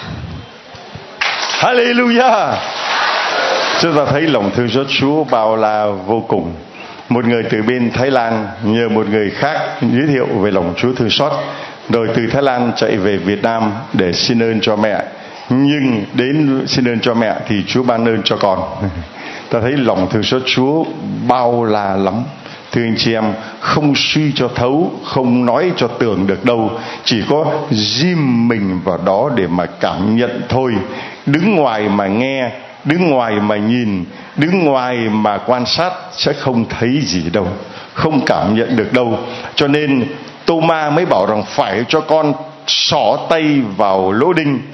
Hallelujah. Chúng ta thấy lòng thương xót Chúa bao la vô cùng. Một người từ bên Thái Lan nhờ một người khác giới thiệu về lòng Chúa thương xót, rồi từ Thái Lan chạy về Việt Nam để xin ơn cho mẹ. Nhưng đến xin ơn cho mẹ thì Chúa ban ơn cho con. Ta thấy lòng thương xót Chúa bao la lắm. Thưa anh chị em, không suy cho thấu, không nói cho tưởng được đâu. Chỉ có ghim mình vào đó để mà cảm nhận thôi. Đứng ngoài mà nghe, đứng ngoài mà nhìn, đứng ngoài mà quan sát sẽ không thấy gì đâu, không cảm nhận được đâu. Cho nên Tô-ma mới bảo rằng phải cho con xỏ tay vào lỗ đinh,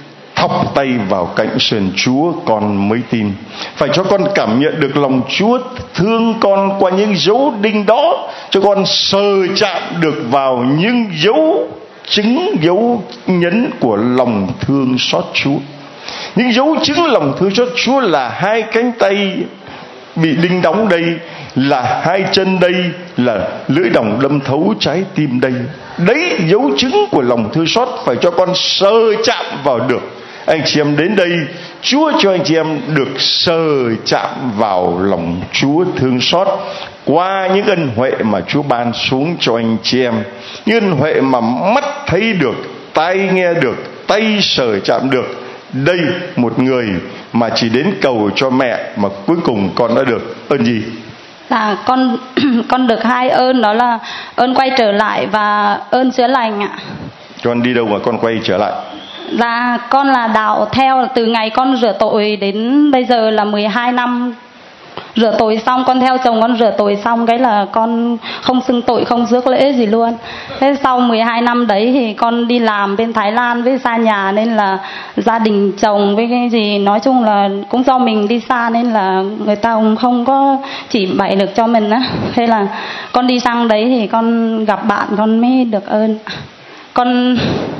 thọc tay vào cạnh sườn Chúa con mới tin. Phải cho con cảm nhận được lòng Chúa thương con qua những dấu đinh đó, cho con sờ chạm được vào những dấu chứng, dấu nhấn của lòng thương xót Chúa. Những dấu chứng lòng thương xót Chúa là hai cánh tay bị đinh đóng đây, là hai chân đây, là lưỡi đồng đâm thấu trái tim đây. Đấy, dấu chứng của lòng thương xót phải cho con sờ chạm vào được. Anh chị em đến đây, Chúa cho anh chị em được sờ chạm vào lòng Chúa thương xót qua những ân huệ mà Chúa ban xuống cho anh chị em. Những ân huệ mà mắt thấy được, tai nghe được, tay sờ chạm được. Đây, một người mà chỉ đến cầu cho mẹ mà cuối cùng con đã được ơn gì?
Dạ, con được hai ơn, đó là ơn quay trở lại và ơn chữa lành ạ.
Con đi đâu mà con quay trở lại?
Dạ, con là đạo theo từ ngày con rửa tội đến bây giờ là 12 năm. Rửa tội xong, con theo chồng con rửa tội xong cái là con không xưng tội, không rước lễ gì luôn. Thế sau 12 năm đấy thì con đi làm bên Thái Lan với xa nhà, nên là gia đình chồng với cái gì nói chung là cũng do mình đi xa nên là người ta cũng không có chỉ bày được cho mình á. Thế là con đi sang đấy thì con gặp bạn con mới được ơn. Con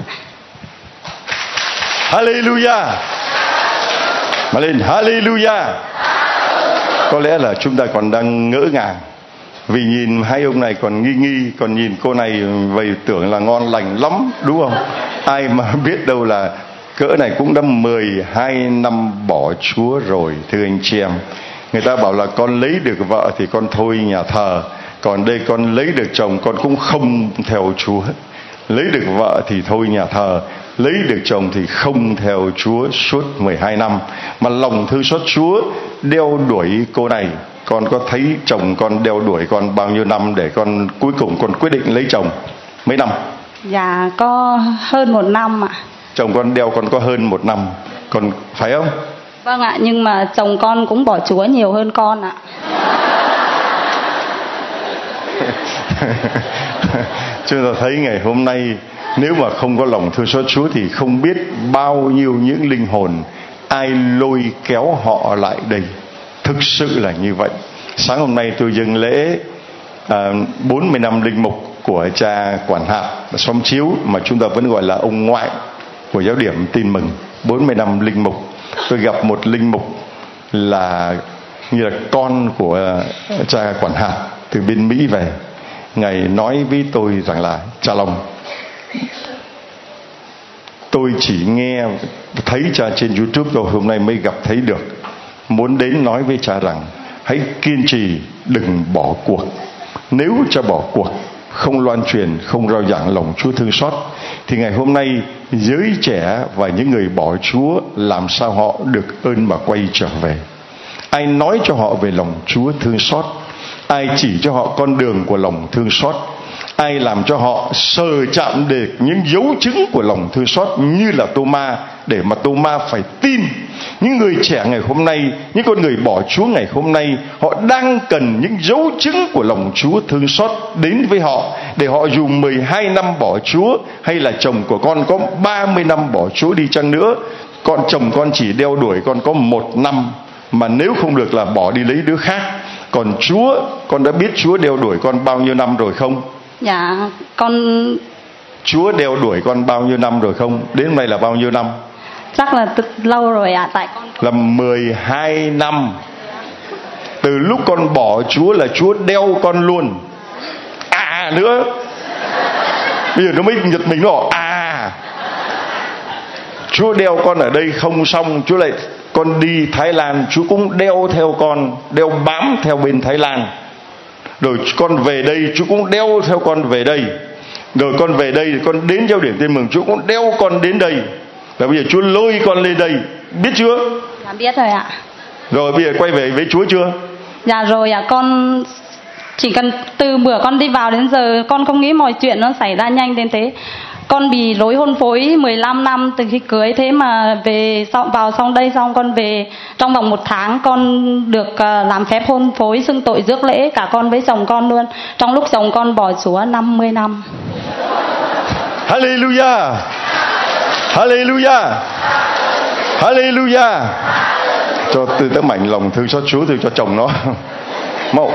Hallelujah. Mà lên Hallelujah. Có lẽ là chúng ta còn đang ngỡ ngàng, vì nhìn hai ông này còn nghi, còn nhìn cô này vậy tưởng là ngon lành lắm, đúng không? Ai mà biết đâu là cỡ này cũng đã 12 năm bỏ Chúa rồi, thưa anh chị em. Người ta bảo là con lấy được vợ thì con thôi nhà thờ, còn đây con lấy được chồng con cũng không theo Chúa. Lấy được vợ thì thôi nhà thờ, lấy được chồng thì không theo Chúa suốt 12 năm. Mà lòng thương xót Chúa đeo đuổi cô này. Con có thấy chồng con đeo đuổi con bao nhiêu năm để con cuối cùng con quyết định lấy chồng? Mấy năm?
Dạ, có hơn 1 năm ạ.
Chồng con đeo con có hơn 1 năm, còn phải không?
Vâng ạ, nhưng mà chồng con cũng bỏ Chúa nhiều hơn con ạ.
Chúng ta thấy ngày hôm nay nếu mà không có lòng thương xót Chúa thì không biết bao nhiêu những linh hồn ai lôi kéo họ lại đây. Thực sự là như vậy. Sáng hôm nay tôi dâng lễ 40 năm linh mục của cha Quản hạt Xóm Chiếu, mà chúng ta vẫn gọi là ông ngoại của giáo điểm Tin Mừng. 40 năm linh mục. Tôi gặp một linh mục là như là con của cha Quản hạt từ bên Mỹ về. Ngài nói với tôi rằng là: cha Long, tôi chỉ nghe thấy cha trên YouTube rồi, hôm nay mới gặp thấy được. Muốn đến nói với cha rằng hãy kiên trì, đừng bỏ cuộc. Nếu cha bỏ cuộc, không loan truyền, không rao giảng lòng Chúa thương xót, thì ngày hôm nay giới trẻ và những người bỏ Chúa làm sao họ được ơn mà quay trở về? Ai nói cho họ về lòng Chúa thương xót? Ai chỉ cho họ con đường của lòng thương xót? Ai làm cho họ sờ chạm được những dấu chứng của lòng thương xót như là Tô-ma, để mà Tô-ma phải tin? Những người trẻ ngày hôm nay, những con người bỏ Chúa ngày hôm nay, họ đang cần những dấu chứng của lòng Chúa thương xót đến với họ, để họ dù 12 năm bỏ Chúa, hay là chồng của con có 30 năm bỏ Chúa đi chăng nữa, con chồng con chỉ đeo đuổi con có 1 năm, mà nếu không được là bỏ đi lấy đứa khác. Còn Chúa, con đã biết Chúa đeo đuổi con bao nhiêu năm rồi không?
Dạ, con...
Chúa đeo đuổi con bao nhiêu năm rồi không? Đến hôm nay là bao nhiêu năm?
Chắc là lâu rồi ạ, tại con...
Là 12 năm. Từ lúc con bỏ Chúa là Chúa đeo con luôn. Nữa. Bây giờ nó mới giật mình đó. Chúa đeo con ở đây không xong, Chúa lại... Con đi Thái Lan, Chúa cũng đeo theo con, đeo bám theo bên Thái Lan. Rồi con về đây, Chúa cũng đeo theo con về đây. Rồi con về đây, con đến giáo điểm Tin Mừng, Chúa cũng đeo con đến đây. Và bây giờ Chúa lôi con lên đây, biết chưa?
Dạ biết rồi ạ.
Rồi bây giờ quay về với Chúa chưa?
Dạ rồi ạ, con chỉ cần từ bữa con đi vào đến giờ con không nghĩ mọi chuyện nó xảy ra nhanh đến thế. Con bị rối hôn phối 15 năm từ khi cưới, thế mà về vào xong đây xong con về trong vòng 1 tháng con được làm phép hôn phối, xưng tội, rước lễ cả con với chồng con luôn. Trong lúc chồng con bỏ Chúa 50 năm.
Hallelujah. Hallelujah. Hallelujah. Cho từ tấm mạnh lòng thương xót Chúa từ cho chồng nó. Mậu.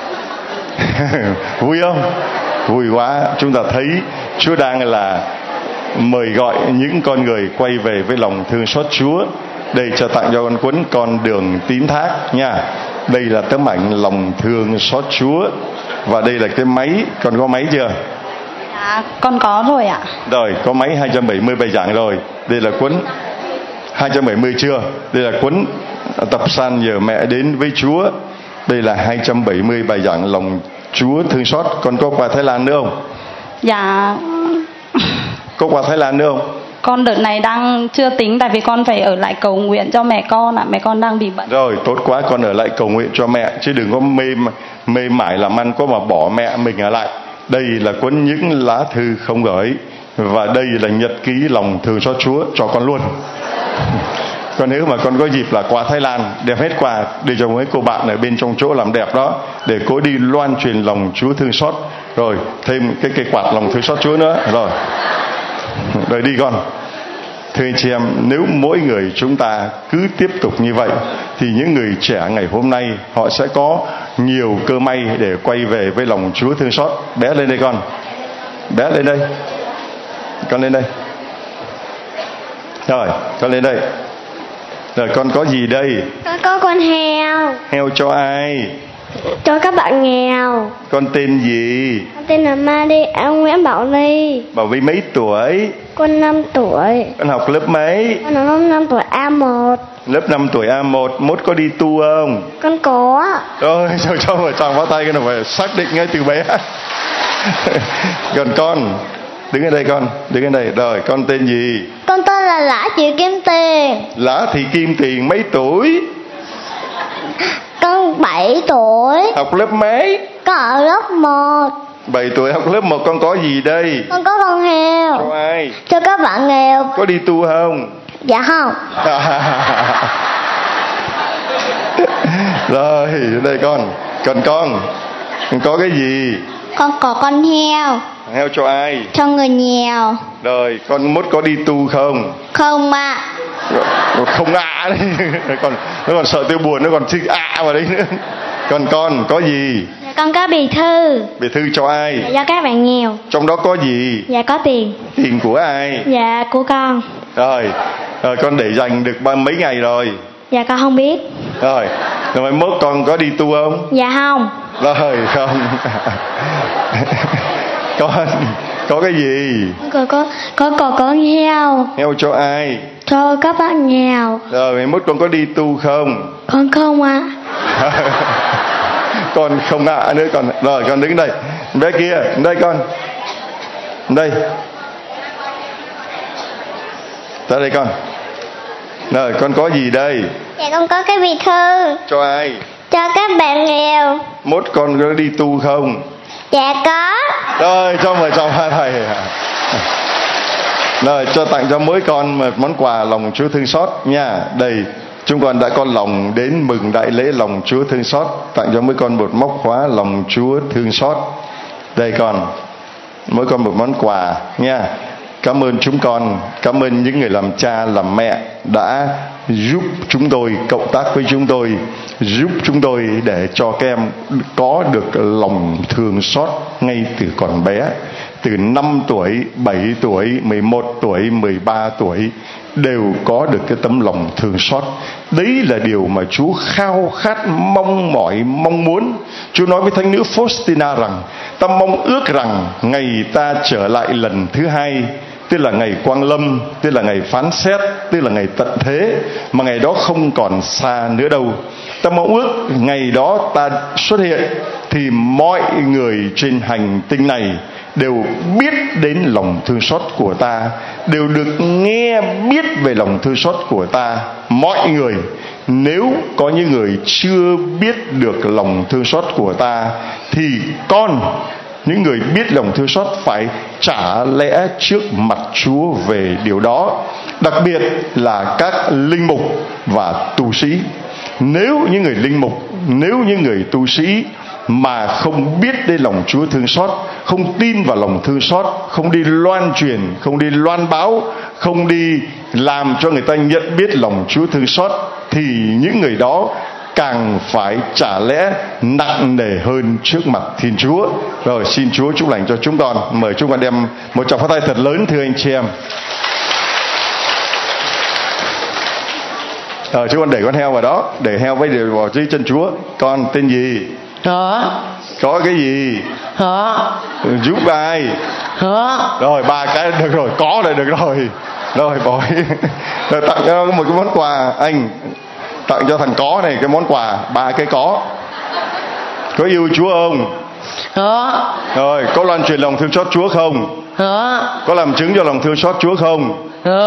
Vui không? Vui quá. Chúng ta thấy Chúa đang là mời gọi những con người quay về với lòng thương xót Chúa. Đây cho tặng cho con cuốn Con đường tín thác nha. Đây là tấm ảnh lòng thương xót Chúa. Và đây là cái máy. Con có máy chưa?
Dạ, con có rồi ạ.
Rồi, có máy 270 bài giảng rồi. Đây là cuốn 270 chưa? Đây là cuốn Tập san nhờ mẹ đến với Chúa. Đây là 270 bài giảng lòng Chúa thương xót. Con có qua Thái Lan nữa không?
Dạ.
Có qua Thái Lan nữa không?
Con đợt này đang chưa tính, tại vì con phải ở lại cầu nguyện cho mẹ con ạ. Mẹ con đang bị bệnh.
Rồi, tốt quá, con ở lại cầu nguyện cho mẹ. Chứ đừng có mê mải làm ăn quá mà bỏ mẹ mình ở lại. Đây là cuốn Những lá thư không gửi. Và đây là nhật ký lòng thương xót Chúa cho con luôn. Còn nếu mà con có dịp là qua Thái Lan, đẹp hết quà để cho mấy cô bạn ở bên trong chỗ làm đẹp đó, để cô đi loan truyền lòng Chúa thương xót. Rồi thêm cái cây quạt lòng thương xót Chúa nữa. Rồi đi con. Thưa anh chị em, nếu mỗi người chúng ta cứ tiếp tục như vậy thì những người trẻ ngày hôm nay họ sẽ có nhiều cơ may để quay về với lòng Chúa thương xót. Bé lên đây con. Bé lên đây. Con lên đây. Rồi, con lên đây. Rồi con có gì đây?
Con có con heo.
Heo cho ai?
Cho các bạn nghèo.
Con tên gì?
Con tên là Nguyễn Bảo Ly.
Bảo Vy mấy tuổi?
Con 5 tuổi.
Con học lớp mấy?
Con học lớp 5 tuổi A1.
Lớp 5 tuổi A1. Mốt có đi tu không?
Con có.
Rồi cho vào tròn vào tay, cái này phải xác định ngay từ bé. Còn con đứng ở đây con, đứng ở đây. Rồi con tên gì?
Con tên là Lã Thị Kim Tiền.
Lã Thị Kim Tiền mấy tuổi?
Con 7 tuổi.
Học lớp mấy?
Con ở lớp 1.
7 tuổi học lớp 1. Con có gì đây?
Con có con heo.
Cho ai?
Cho các bạn nghèo.
Có đi tu không?
Dạ không.
Rồi đây con. Còn con có cái gì?
Con có con heo.
Heo cho ai?
Cho người nghèo.
Rồi con mốt có đi tu không?
Không ạ.
Không ạ đấy. Nó còn sợ tôi buồn, nó còn chữ ạ vào đấy nữa. Còn con có gì?
Dạ, con có bì thư.
Bì thư cho ai?
Dạ, cho các bạn nghèo.
Trong đó có gì?
Dạ có tiền.
Tiền của ai?
Dạ của con.
Rồi con để dành được mấy ngày rồi?
Dạ con không biết.
Rồi mai mốt con có đi tu không?
Dạ không.
Rồi không. Con có cái gì?
Con có con heo.
Heo cho ai?
Cho các bạn nghèo.
Rồi mai mốt con có đi tu không?
Con không ạ.
Con không ạ nữa con. Rồi con đứng đây. Bé kia, đây con. Đây. Ra đây con. Rồi con có gì đây?
Dạ con có cái bì thư.
Cho ai?
Cho các bạn nghèo.
Mốt con có đi tu không?
Dạ có.
Rồi cho mời chào hai thầy. Rồi cho tặng cho mỗi con một món quà lòng Chúa thương xót nha. Đây chúng con đã có lòng đến mừng đại lễ lòng Chúa thương xót, tặng cho mỗi con một móc khóa lòng Chúa thương xót. Đây con, mỗi con một món quà nha. Cảm ơn chúng con, cảm ơn những người làm cha làm mẹ đã giúp chúng tôi, cộng tác với chúng tôi, giúp chúng tôi để cho các em có được lòng thương xót ngay từ còn bé. Từ 5 tuổi, 7 tuổi, 11 tuổi, 13 tuổi đều có được cái tấm lòng thương xót. Đấy là điều mà Chúa khao khát, mong mỏi, mong muốn. Chúa nói với thánh nữ Faustina rằng ta mong ước rằng ngày ta trở lại lần thứ hai, tức là ngày quang lâm, tức là ngày phán xét, tức là ngày tận thế, mà ngày đó không còn xa nữa đâu. Ta mong ước ngày đó ta xuất hiện thì mọi người trên hành tinh này đều biết đến lòng thương xót của ta, đều được nghe biết về lòng thương xót của ta. Mọi người, nếu có những người chưa biết được lòng thương xót của ta thì những người biết lòng thương xót phải trả lẽ trước mặt Chúa về điều đó, đặc biệt là các linh mục và tu sĩ. Nếu những người linh mục, nếu những người tu sĩ mà không biết đến lòng Chúa thương xót, không tin vào lòng thương xót, không đi loan truyền, không đi loan báo, không đi làm cho người ta nhận biết lòng Chúa thương xót, thì những người đó càng phải trả lẽ nặng nề hơn trước mặt Thiên Chúa. Rồi xin Chúa chúc lành cho chúng con. Mời chúng con đem một tràng pháo tay thật lớn thưa anh chị em. Chúng con để con heo vào đó, để heo với đều vào dưới chân Chúa. Con tên gì? Có cái gì? Giúp ai? Rồi 3 cái được rồi, có là được rồi. Rồi bội. Rồi tặng cho một cái món quà, anh tặng cho thằng có này cái món quà 3 cái có. Có yêu Chúa không? Rồi có loan truyền lòng thương xót Chúa không? Có làm chứng cho lòng thương xót Chúa không?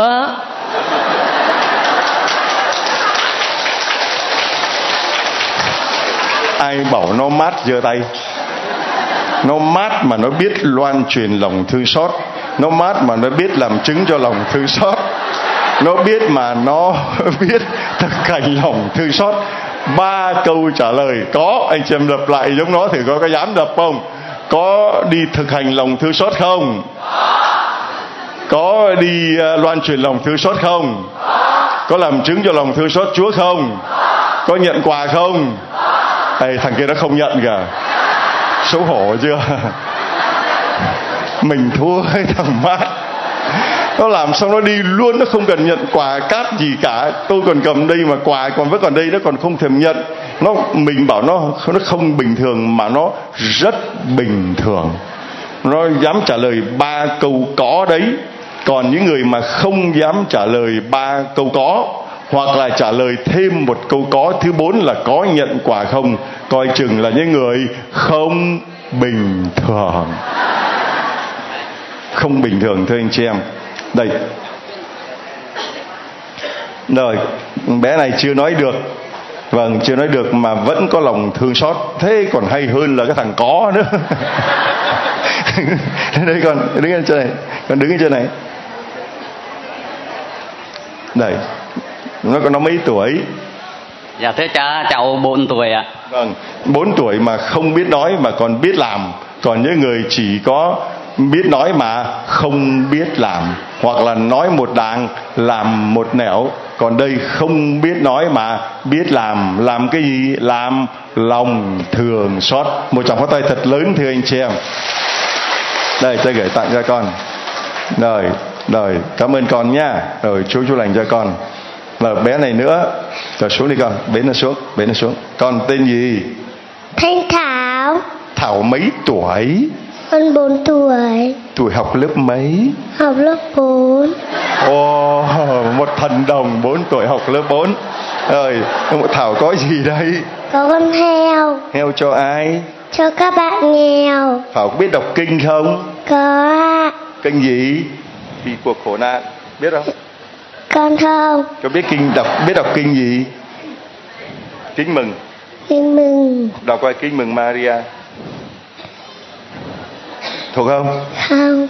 Ai bảo nó mát giơ tay. Nó mát mà nó biết loan truyền lòng thương xót, nó mát mà nó biết làm chứng cho lòng thương xót, nó biết mà nó biết thực hành lòng thương xót. 3 câu trả lời có. Anh chị em đập lại giống nó thì có dám đập không? Có đi thực hành lòng thương xót không? Có đi loan truyền lòng thương xót không? Có làm chứng cho lòng thương xót Chúa không? Có nhận quà không? Ê, thằng kia nó không nhận kìa. Xấu hổ chưa? Mình thua cái thằng mát. Nó làm xong nó đi luôn, nó không cần nhận quà cát gì cả. Tôi còn cầm đây mà quà còn vẫn còn đây, nó còn không thèm nhận. Mình bảo nó không bình thường mà nó rất bình thường. Nó dám trả lời 3 câu có đấy. Còn những người mà không dám trả lời 3 câu có, hoặc là trả lời thêm một câu có thứ 4 là có nhận quà không, coi chừng là những người không bình thường. Không bình thường thưa anh chị em. Đây. Rồi, bé này chưa nói được. Vâng, chưa nói được mà vẫn có lòng thương xót. Thế còn hay hơn là cái thằng có nữa. Đây con đứng ở trên này. Con đứng ở trên này. Đây. Nó mấy tuổi?
Dạ thưa cha, cháu 4 tuổi ạ.
Vâng, 4 tuổi mà không biết nói mà còn biết làm. Còn những người chỉ có biết nói mà không biết làm, hoặc là nói một đàng làm một nẻo. Còn đây không biết nói mà biết làm cái gì? Làm lòng thương xót. Một tràng pháo tay thật lớn thưa anh chị em. Đây tôi gửi tặng cho con. Rồi cảm ơn con nha. Rồi Chúa chúc lành cho con. Rồi bé này nữa. Rồi xuống đi con. Bế nó xuống. Con tên gì?
Thanh Thảo.
Thảo mấy tuổi?
Con 4 tuổi.
Tuổi học lớp mấy?
Học lớp 4.
Ồ, một thần đồng 4 tuổi học lớp 4. Rồi, Thảo có gì đây?
Có con heo.
Heo cho ai?
Cho các bạn nghèo.
Thảo có biết đọc kinh không?
Có.
Kinh gì? Vì cuộc khổ nạn. Biết không?
Con không.
Có biết đọc kinh gì? Kính mừng.
Kính mừng.
Đọc qua kính mừng Maria. Thuộc không?
Không.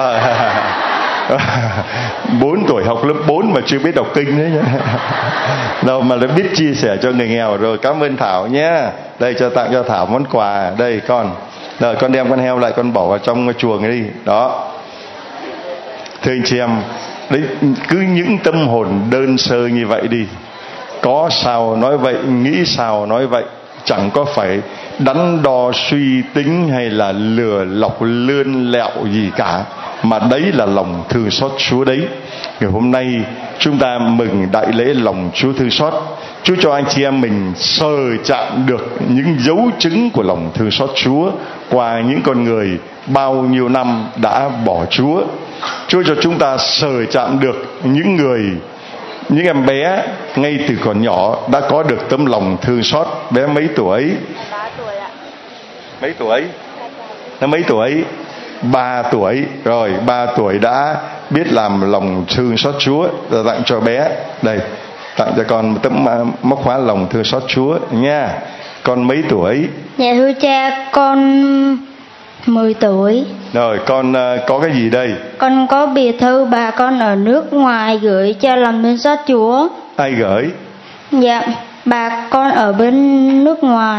4 tuổi học lớp 4 mà chưa biết đọc kinh đấy nhá. Đâu mà đã biết chia sẻ cho người nghèo rồi. Cảm ơn Thảo nhé. Đây tặng cho Thảo món quà. Đây con. Rồi con đem con heo lại, con bỏ vào trong chuồng đi. Đó. Thưa anh chị em, đấy, cứ những tâm hồn đơn sơ như vậy đi. Có sao nói vậy, nghĩ sao nói vậy. Chẳng có phải đắn đo suy tính hay là lừa lọc lươn lẹo gì cả, mà đấy là lòng thương xót Chúa đấy. Ngày hôm nay chúng ta mừng đại lễ lòng Chúa thương xót. Chúa cho anh chị em mình sờ chạm được những dấu chứng của lòng thương xót Chúa qua những con người bao nhiêu năm đã bỏ Chúa. Chúa cho chúng ta sờ chạm được những em bé ngay từ còn nhỏ đã có được tấm lòng thương xót. Bé mấy tuổi?
3 tuổi ạ.
Mấy tuổi? Nó mấy tuổi? 3 tuổi. Rồi 3 tuổi đã biết làm lòng thương xót Chúa. Rồi tặng cho bé. Đây, tặng cho con một tấm móc khóa lòng thương xót Chúa nha. Con mấy tuổi?
Dạ thưa cha, con 10 tuổi.
Rồi con có cái gì đây?
Con có bìa thư bà con ở nước ngoài gửi cho lòng thương xót Chúa.
Ai gửi?
Dạ, bà con ở bên nước ngoài.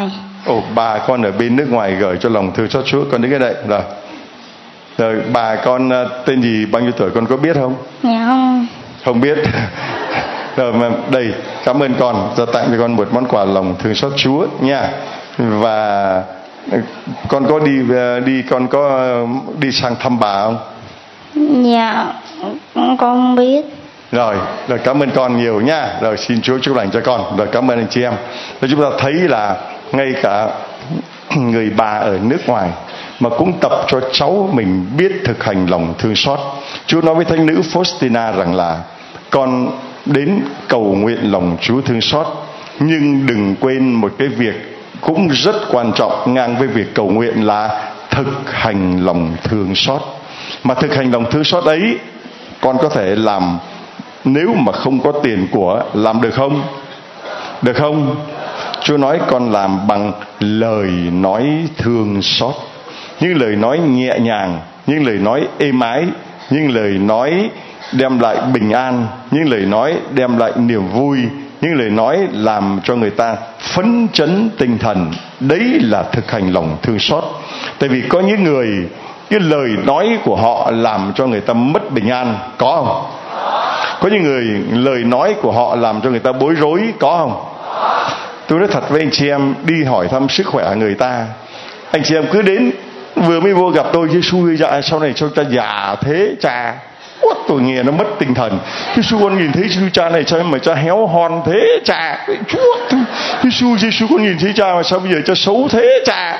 Bà con ở bên nước ngoài gửi cho lòng thương xót Chúa. Con đến cái đây rồi. Rồi bà con tên gì, bao nhiêu tuổi con có biết không?
Dạ không.
Không biết. Rồi mà đây, cảm ơn con, ra tặng cho con một món quà lòng thương xót Chúa nha. Và con có con có đi sang thăm bà không?
Dạ con không biết.
Rồi cảm ơn con nhiều nha. Rồi xin Chúa chúc lành cho con. Rồi cảm ơn anh chị em. Rồi chúng ta thấy là ngay cả người bà ở nước ngoài mà cũng tập cho cháu mình biết thực hành lòng thương xót. Chúa nói với thánh nữ Faustina rằng là con đến cầu nguyện lòng Chúa thương xót, nhưng đừng quên một cái việc cũng rất quan trọng ngang với việc cầu nguyện là thực hành lòng thương xót. Mà thực hành lòng thương xót ấy con có thể làm, nếu mà không có tiền của, làm được không? Được không? Chúa nói con làm bằng lời nói thương xót, những lời nói nhẹ nhàng, những lời nói êm ái, những lời nói đem lại bình an, những lời nói đem lại niềm vui, những lời nói làm cho người ta phấn chấn tinh thần. Đấy là thực hành lòng thương xót. Tại vì có những người, cái lời nói của họ làm cho người ta mất bình an, có không? Có những người lời nói của họ làm cho người ta bối rối, có không? Tôi nói thật với anh chị em, đi hỏi thăm sức khỏe người ta, anh chị em cứ đến vừa mới vô gặp tôi, Giê-xu ơi, dạ sau này sao cha già thế cha? Tôi nghe nó mất tinh thần. Giê-xu con nhìn thấy cha này sao mà cha héo hon thế cha? Giê-xu con nhìn thấy cha mà sao bây giờ cha xấu thế cha?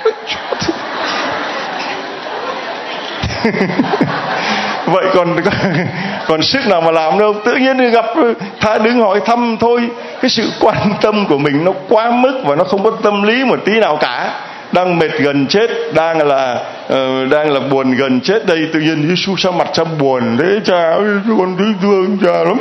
Vậy còn sức nào mà làm đâu. Tự nhiên gặp tha đứng hỏi thăm thôi. Cái sự quan tâm của mình nó quá mức và nó không có tâm lý một tí nào cả. Đang mệt gần chết, đang là buồn gần chết đây, tự nhiên Giê-xu sao mặt sao buồn thế cha ơi, con thấy thương cha lắm.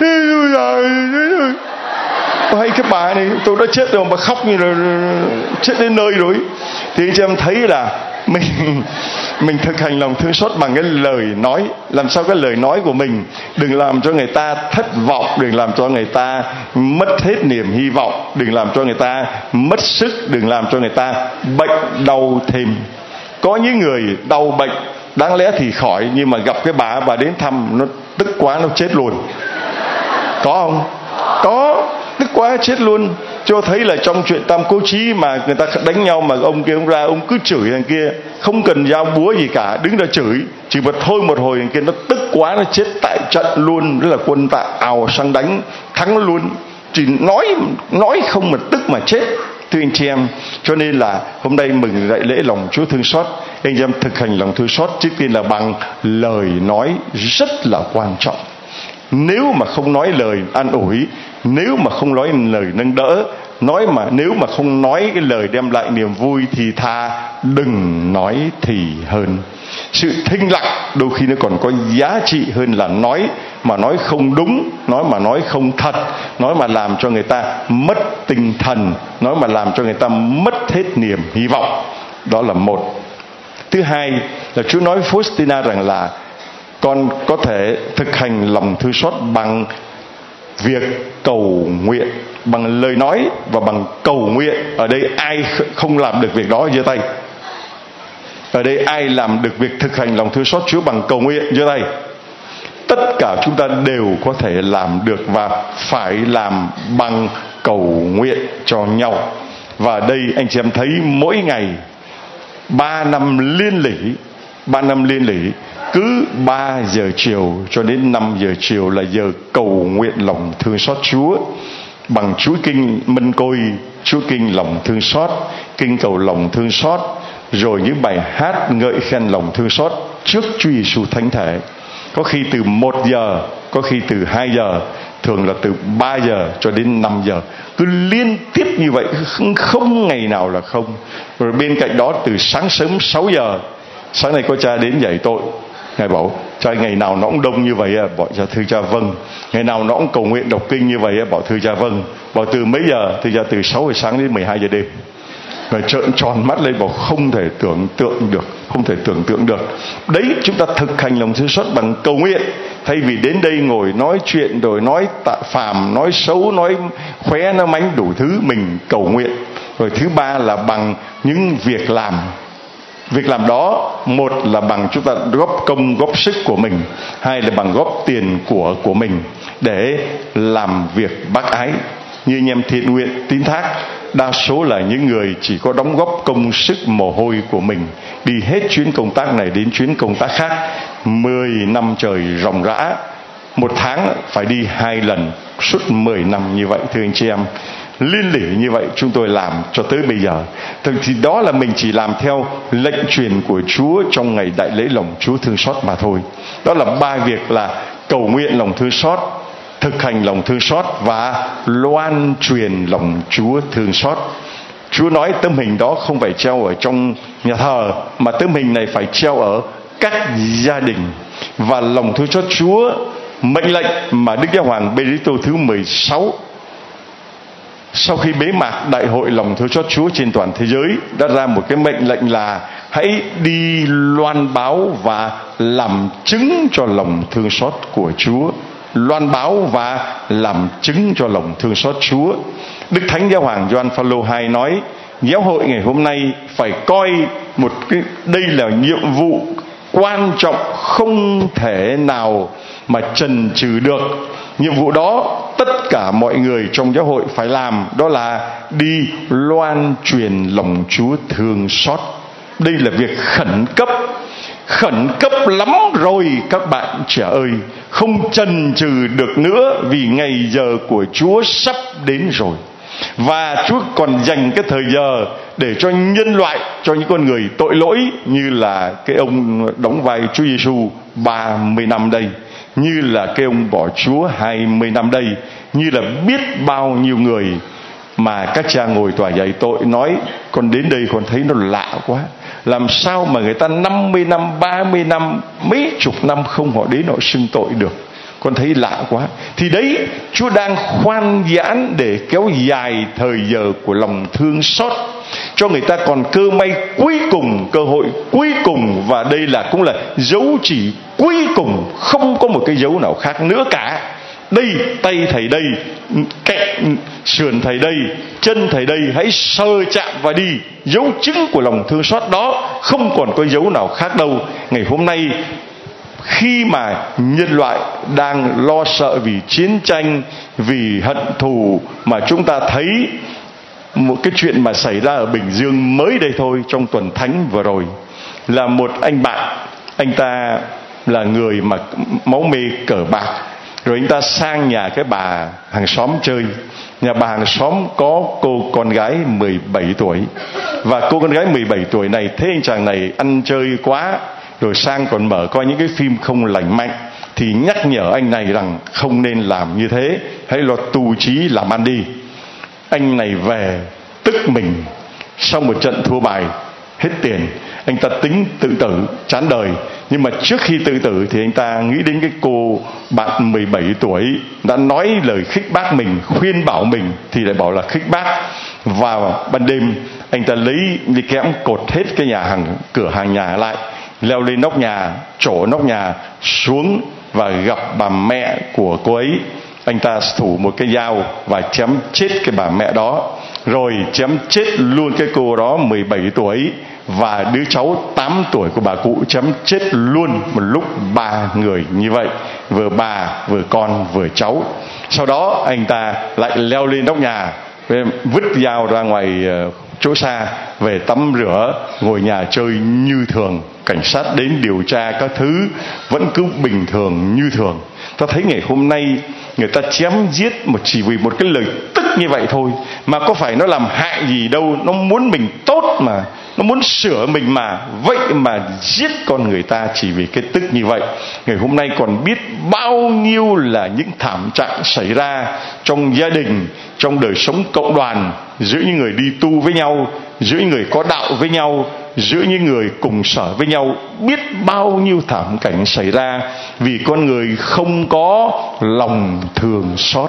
Hay cái bà này, tôi đã chết rồi mà khóc như là chết đến nơi rồi. Thì anh chị em thấy là mình thực hành lòng thương xót bằng cái lời nói. Làm sao cái lời nói của mình đừng làm cho người ta thất vọng, đừng làm cho người ta mất hết niềm hy vọng, đừng làm cho người ta mất sức, đừng làm cho người ta bệnh đau thêm. Có những người đau bệnh đáng lẽ thì khỏi, nhưng mà gặp cái bà đến thăm nó tức quá nó chết luôn. Có không? Có, tức quá chết luôn. Cho thấy là trong chuyện Tam Cố Chí mà người ta đánh nhau mà ông kia ông ra ông cứ chửi thằng kia, không cần dao búa gì cả, đứng ra chửi, chỉ một hồi thằng kia nó tức quá nó chết tại trận luôn. Rất là quân Tạ ào sang đánh thắng luôn, chỉ nói không mà tức mà chết. Thưa anh chị em, cho nên là hôm nay mừng đại lễ lòng Chúa thương xót. Anh chị em thực hành lòng thương xót trước tiên là bằng lời nói rất là quan trọng. Nếu mà không nói lời an ủi, nếu mà không nói lời nâng đỡ, nếu mà không nói cái lời đem lại niềm vui thì thà đừng nói thì hơn. Sự thinh lặng đôi khi nó còn có giá trị hơn là nói mà nói không đúng, nói mà nói không thật, nói mà làm cho người ta mất tinh thần, nói mà làm cho người ta mất hết niềm hy vọng. Đó là một. Thứ hai là Chúa nói với Faustina rằng là con có thể thực hành lòng thương xót bằng việc cầu nguyện, bằng lời nói và bằng cầu nguyện. Ở đây ai không làm được việc đó giơ tay. Ở đây ai làm được việc thực hành lòng thương xót Chúa bằng cầu nguyện giơ tay. Tất cả chúng ta đều có thể làm được và phải làm bằng cầu nguyện cho nhau. Và đây anh chị em thấy mỗi ngày 3 năm liên lỉ cứ 3 giờ chiều cho đến 5 giờ chiều là giờ cầu nguyện lòng thương xót Chúa, bằng chuỗi kinh Mân Côi, chuỗi kinh lòng thương xót, kinh cầu lòng thương xót, rồi những bài hát ngợi khen lòng thương xót trước Chúa Giêsu thánh thể. Có khi từ 1 giờ, có khi từ 2 giờ, thường là từ 3 giờ cho đến 5 giờ. Cứ liên tiếp như vậy, không ngày nào là không. Rồi bên cạnh đó từ sáng sớm 6 giờ, sáng nay có cha đến dạy tội, Ngài bảo cha ngày nào nó cũng đông như vậy à? Bảo cha thưa cha vâng. Ngày nào nó cũng cầu nguyện đọc kinh như vậy à? Bảo thưa cha vâng. Bảo từ mấy giờ? Thưa cha từ 6 giờ sáng đến 12 giờ đêm. Rồi trợn tròn mắt lên bảo không thể tưởng tượng được. Đấy, chúng ta thực hành lòng thương xót bằng cầu nguyện. Thay vì đến đây ngồi nói chuyện rồi nói tạ phàm, nói xấu, nói khóe, nói mánh đủ thứ, mình cầu nguyện. Rồi thứ ba là bằng những việc làm. Việc làm đó, một là bằng chúng ta góp công góp sức của mình, hai là bằng góp tiền của mình để làm việc bác ái. Như anh em thiện nguyện tín thác, đa số là những người chỉ có đóng góp công sức mồ hôi của mình, đi hết chuyến công tác này đến chuyến công tác khác, 10 năm trời ròng rã, một tháng phải đi 2 lần, suốt 10 năm như vậy. Thưa anh chị em, liên lỉ như vậy chúng tôi làm cho tới bây giờ. Thì đó là mình chỉ làm theo lệnh truyền của Chúa trong ngày đại lễ lòng Chúa thương xót mà thôi. Đó là 3 việc là cầu nguyện lòng thương xót, thực hành lòng thương xót và loan truyền lòng Chúa thương xót. Chúa nói tấm hình đó không phải treo ở trong nhà thờ, mà tấm hình này phải treo ở các gia đình. Và lòng thương xót Chúa, mệnh lệnh mà Đức Giáo Hoàng Benedicto thứ 16 sau khi bế mạc Đại hội lòng thương xót Chúa trên toàn thế giới đã ra một cái mệnh lệnh là hãy đi loan báo và làm chứng cho lòng thương xót của Chúa. Loan báo và làm chứng cho lòng thương xót Chúa. Đức Thánh Giáo Hoàng Gioan Phaolô II nói giáo hội ngày hôm nay phải coi đây là nhiệm vụ quan trọng không thể nào mà chần chừ được. Nhiệm vụ đó tất cả mọi người trong giáo hội phải làm, đó là đi loan truyền lòng Chúa thương xót. Đây là việc khẩn cấp lắm rồi các bạn trẻ ơi, không chần chừ được nữa, vì ngày giờ của Chúa sắp đến rồi. Và Chúa còn dành cái thời giờ để cho nhân loại, cho những con người tội lỗi như là cái ông đóng vai Chúa Giêsu 30 năm đây, như là cái ông bỏ Chúa 20 năm đây, như là biết bao nhiêu người mà các cha ngồi tòa dạy tội nói con đến đây con thấy nó lạ quá. Làm sao mà người ta 50 năm, 30 năm, mấy chục năm không họ đến họ xưng tội được, con thấy lạ quá. Thì đấy, Chúa đang khoan giãn để kéo dài thời giờ của lòng thương xót, cho người ta còn cơ may cuối cùng, cơ hội cuối cùng. Và đây cũng là dấu chỉ cuối cùng, không có một cái dấu nào khác nữa cả. Đây, tay thầy đây, cạnh sườn thầy đây, chân thầy đây, hãy sờ chạm và đi. Dấu chứng của lòng thương xót đó không còn có dấu nào khác đâu. Ngày hôm nay, khi mà nhân loại đang lo sợ vì chiến tranh, vì hận thù, mà chúng ta thấy một cái chuyện mà xảy ra ở Bình Dương mới đây thôi, trong tuần thánh vừa rồi, là một anh bạn, anh ta là người mà máu mê cờ bạc, rồi anh ta sang nhà cái bà hàng xóm chơi. Nhà bà hàng xóm có cô con gái 17 tuổi, và cô con gái 17 tuổi này thấy anh chàng này ăn chơi quá, rồi sang còn mở coi những cái phim không lành mạnh, thì nhắc nhở anh này rằng không nên làm như thế, hãy lo tu trí làm ăn đi. Anh này về tức mình, sau một trận thua bài hết tiền, anh ta tính tự tử, chán đời. Nhưng mà trước khi tự tử thì anh ta nghĩ đến cái cô bạn 17 tuổi đã nói lời khích bác mình, khuyên bảo mình, thì lại bảo là khích bác. Vào ban đêm, anh ta lấy cái kẽm cột hết cái cửa hàng nhà lại, leo lên nóc nhà, trổ nóc nhà xuống và gặp bà mẹ của cô ấy. Anh ta thủ một cái dao và chém chết cái bà mẹ đó, rồi chém chết luôn cái cô đó 17 tuổi và đứa cháu 8 tuổi của bà cụ, chém chết luôn một lúc 3 người như vậy, vừa bà, vừa con, vừa cháu. Sau đó anh ta lại leo lên nóc nhà, vứt dao ra ngoài chỗ xa, về tắm rửa, ngồi nhà chơi như thường. Cảnh sát đến điều tra các thứ vẫn cứ bình thường như thường. Ta thấy ngày hôm nay người ta chém giết chỉ vì một cái lời tức như vậy thôi, mà có phải nó làm hại gì đâu. Nó muốn mình tốt mà, nó muốn sửa mình mà, vậy mà giết con người ta chỉ vì cái tức như vậy. Ngày hôm nay còn biết bao nhiêu là những thảm trạng xảy ra trong gia đình, trong đời sống cộng đoàn, giữa những người đi tu với nhau, giữa những người có đạo với nhau, giữa những người cùng sở với nhau. Biết bao nhiêu thảm cảnh xảy ra vì con người không có lòng thương xót.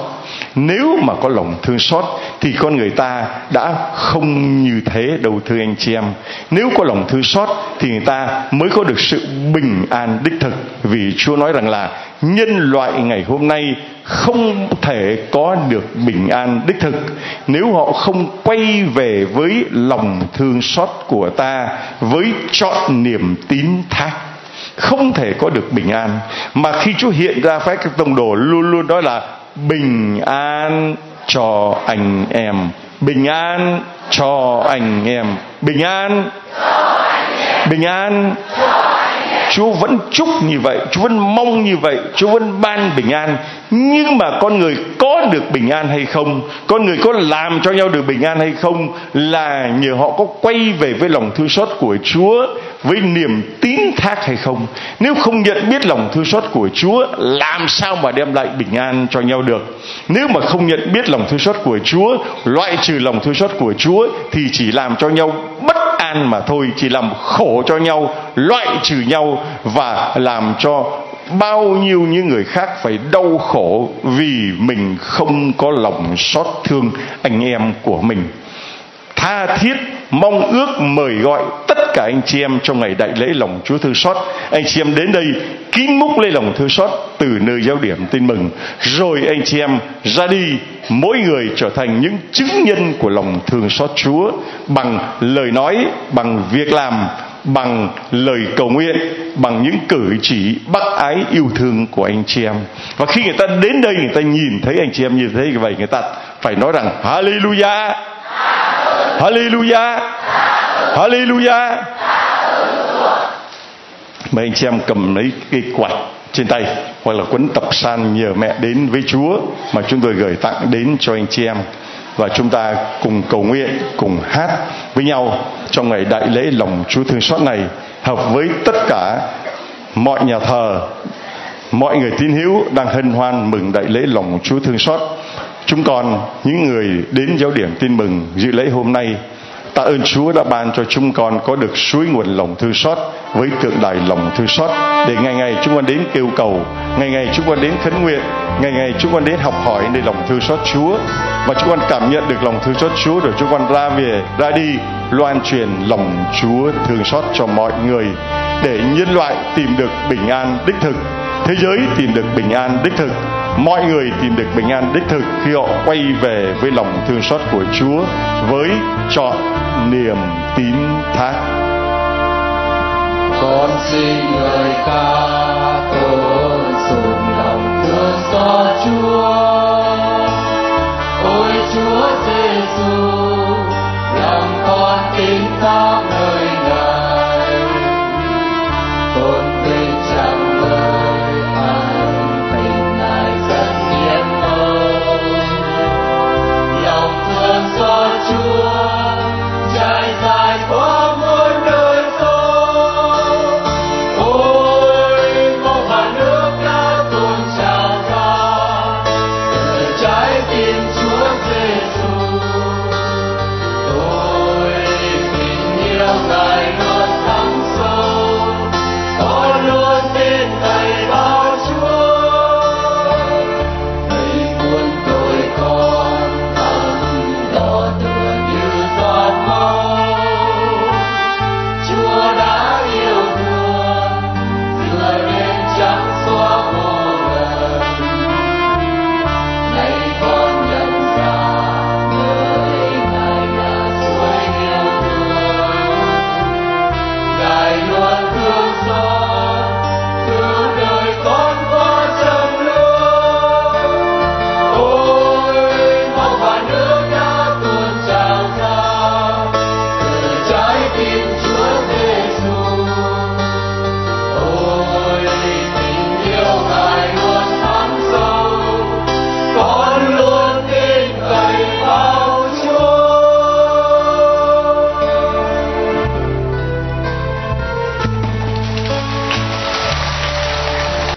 Nếu mà có lòng thương xót thì con người ta đã không như thế đâu thưa anh chị em. Nếu có lòng thương xót thì người ta mới có được sự bình an đích thực. Vì Chúa nói rằng là nhân loại ngày hôm nay không thể có được bình an đích thực nếu họ không quay về với lòng thương xót của ta, với trọn niềm tín thác. Không thể có được bình an. Mà khi Chúa hiện ra với các tông đồ luôn luôn nói là bình an cho anh em, bình an cho anh em, bình an, bình an. Chúa vẫn chúc như vậy, Chúa vẫn mong như vậy, Chúa vẫn ban bình an. Nhưng mà con người có được bình an hay không, con người có làm cho nhau được bình an hay không, là nhờ họ có quay về với lòng thương xót của Chúa, với niềm tín thác hay không. Nếu không nhận biết lòng thương xót của Chúa, làm sao mà đem lại bình an cho nhau được? Nếu mà không nhận biết lòng thương xót của Chúa, loại trừ lòng thương xót của Chúa, thì chỉ làm cho nhau bất an mà thôi, chỉ làm khổ cho nhau, loại trừ nhau, và làm cho bao nhiêu những người khác phải đau khổ vì mình không có lòng xót thương anh em của mình. Tha thiết mong ước mời gọi tất cả anh chị em trong ngày đại lễ lòng Chúa thương xót. Anh chị em đến đây kín múc lấy lòng thương xót từ nơi giáo điểm tin mừng, rồi anh chị em ra đi, mỗi người trở thành những chứng nhân của lòng thương xót Chúa, bằng lời nói, bằng việc làm, bằng lời cầu nguyện, bằng những cử chỉ bác ái yêu thương của anh chị em. Và khi người ta đến đây, người ta nhìn thấy anh chị em như thế vậy, người ta phải nói rằng Hallelujah, Hallelujah, Hallelujah. Mấy anh chị em cầm lấy cái quạt trên tay hoặc là cuốn tập san nhờ mẹ đến với Chúa mà chúng tôi gửi tặng đến cho anh chị em, và chúng ta cùng cầu nguyện, cùng hát với nhau trong ngày đại lễ lòng Chúa thương xót này, hợp với tất cả mọi nhà thờ, mọi người tín hữu đang hân hoan mừng đại lễ lòng Chúa thương xót. Chúng con, những người đến giáo điểm tin mừng dự lễ hôm nay, tạ ơn Chúa đã ban cho chúng con có được suối nguồn lòng thương xót với tượng đài lòng thương xót, để ngày ngày chúng con đến kêu cầu, ngày ngày chúng con đến khấn nguyện, ngày ngày chúng con đến học hỏi nơi lòng thương xót Chúa, và chúng con cảm nhận được lòng thương xót Chúa, rồi chúng con ra đi loan truyền lòng Chúa thương xót cho mọi người, để nhân loại tìm được bình an đích thực, thế giới tìm được bình an đích thực, mọi người tìm được bình an đích thực khi họ quay về với lòng thương xót của Chúa với trọn niềm tín thác.
Con xin ngợi ca tôn sùng lòng thương xót Chúa. Ôi Chúa Giêsu, lòng con tín thác nơi Ngài. Tôn vinh chẳng lời an tình Ngài rất hiếm hoi. Lòng thương xót Chúa trải dài qua muôn đời sống. Ôi mong hòa nước đã tuôn trào ra từ trái tim Chúa Giêsu.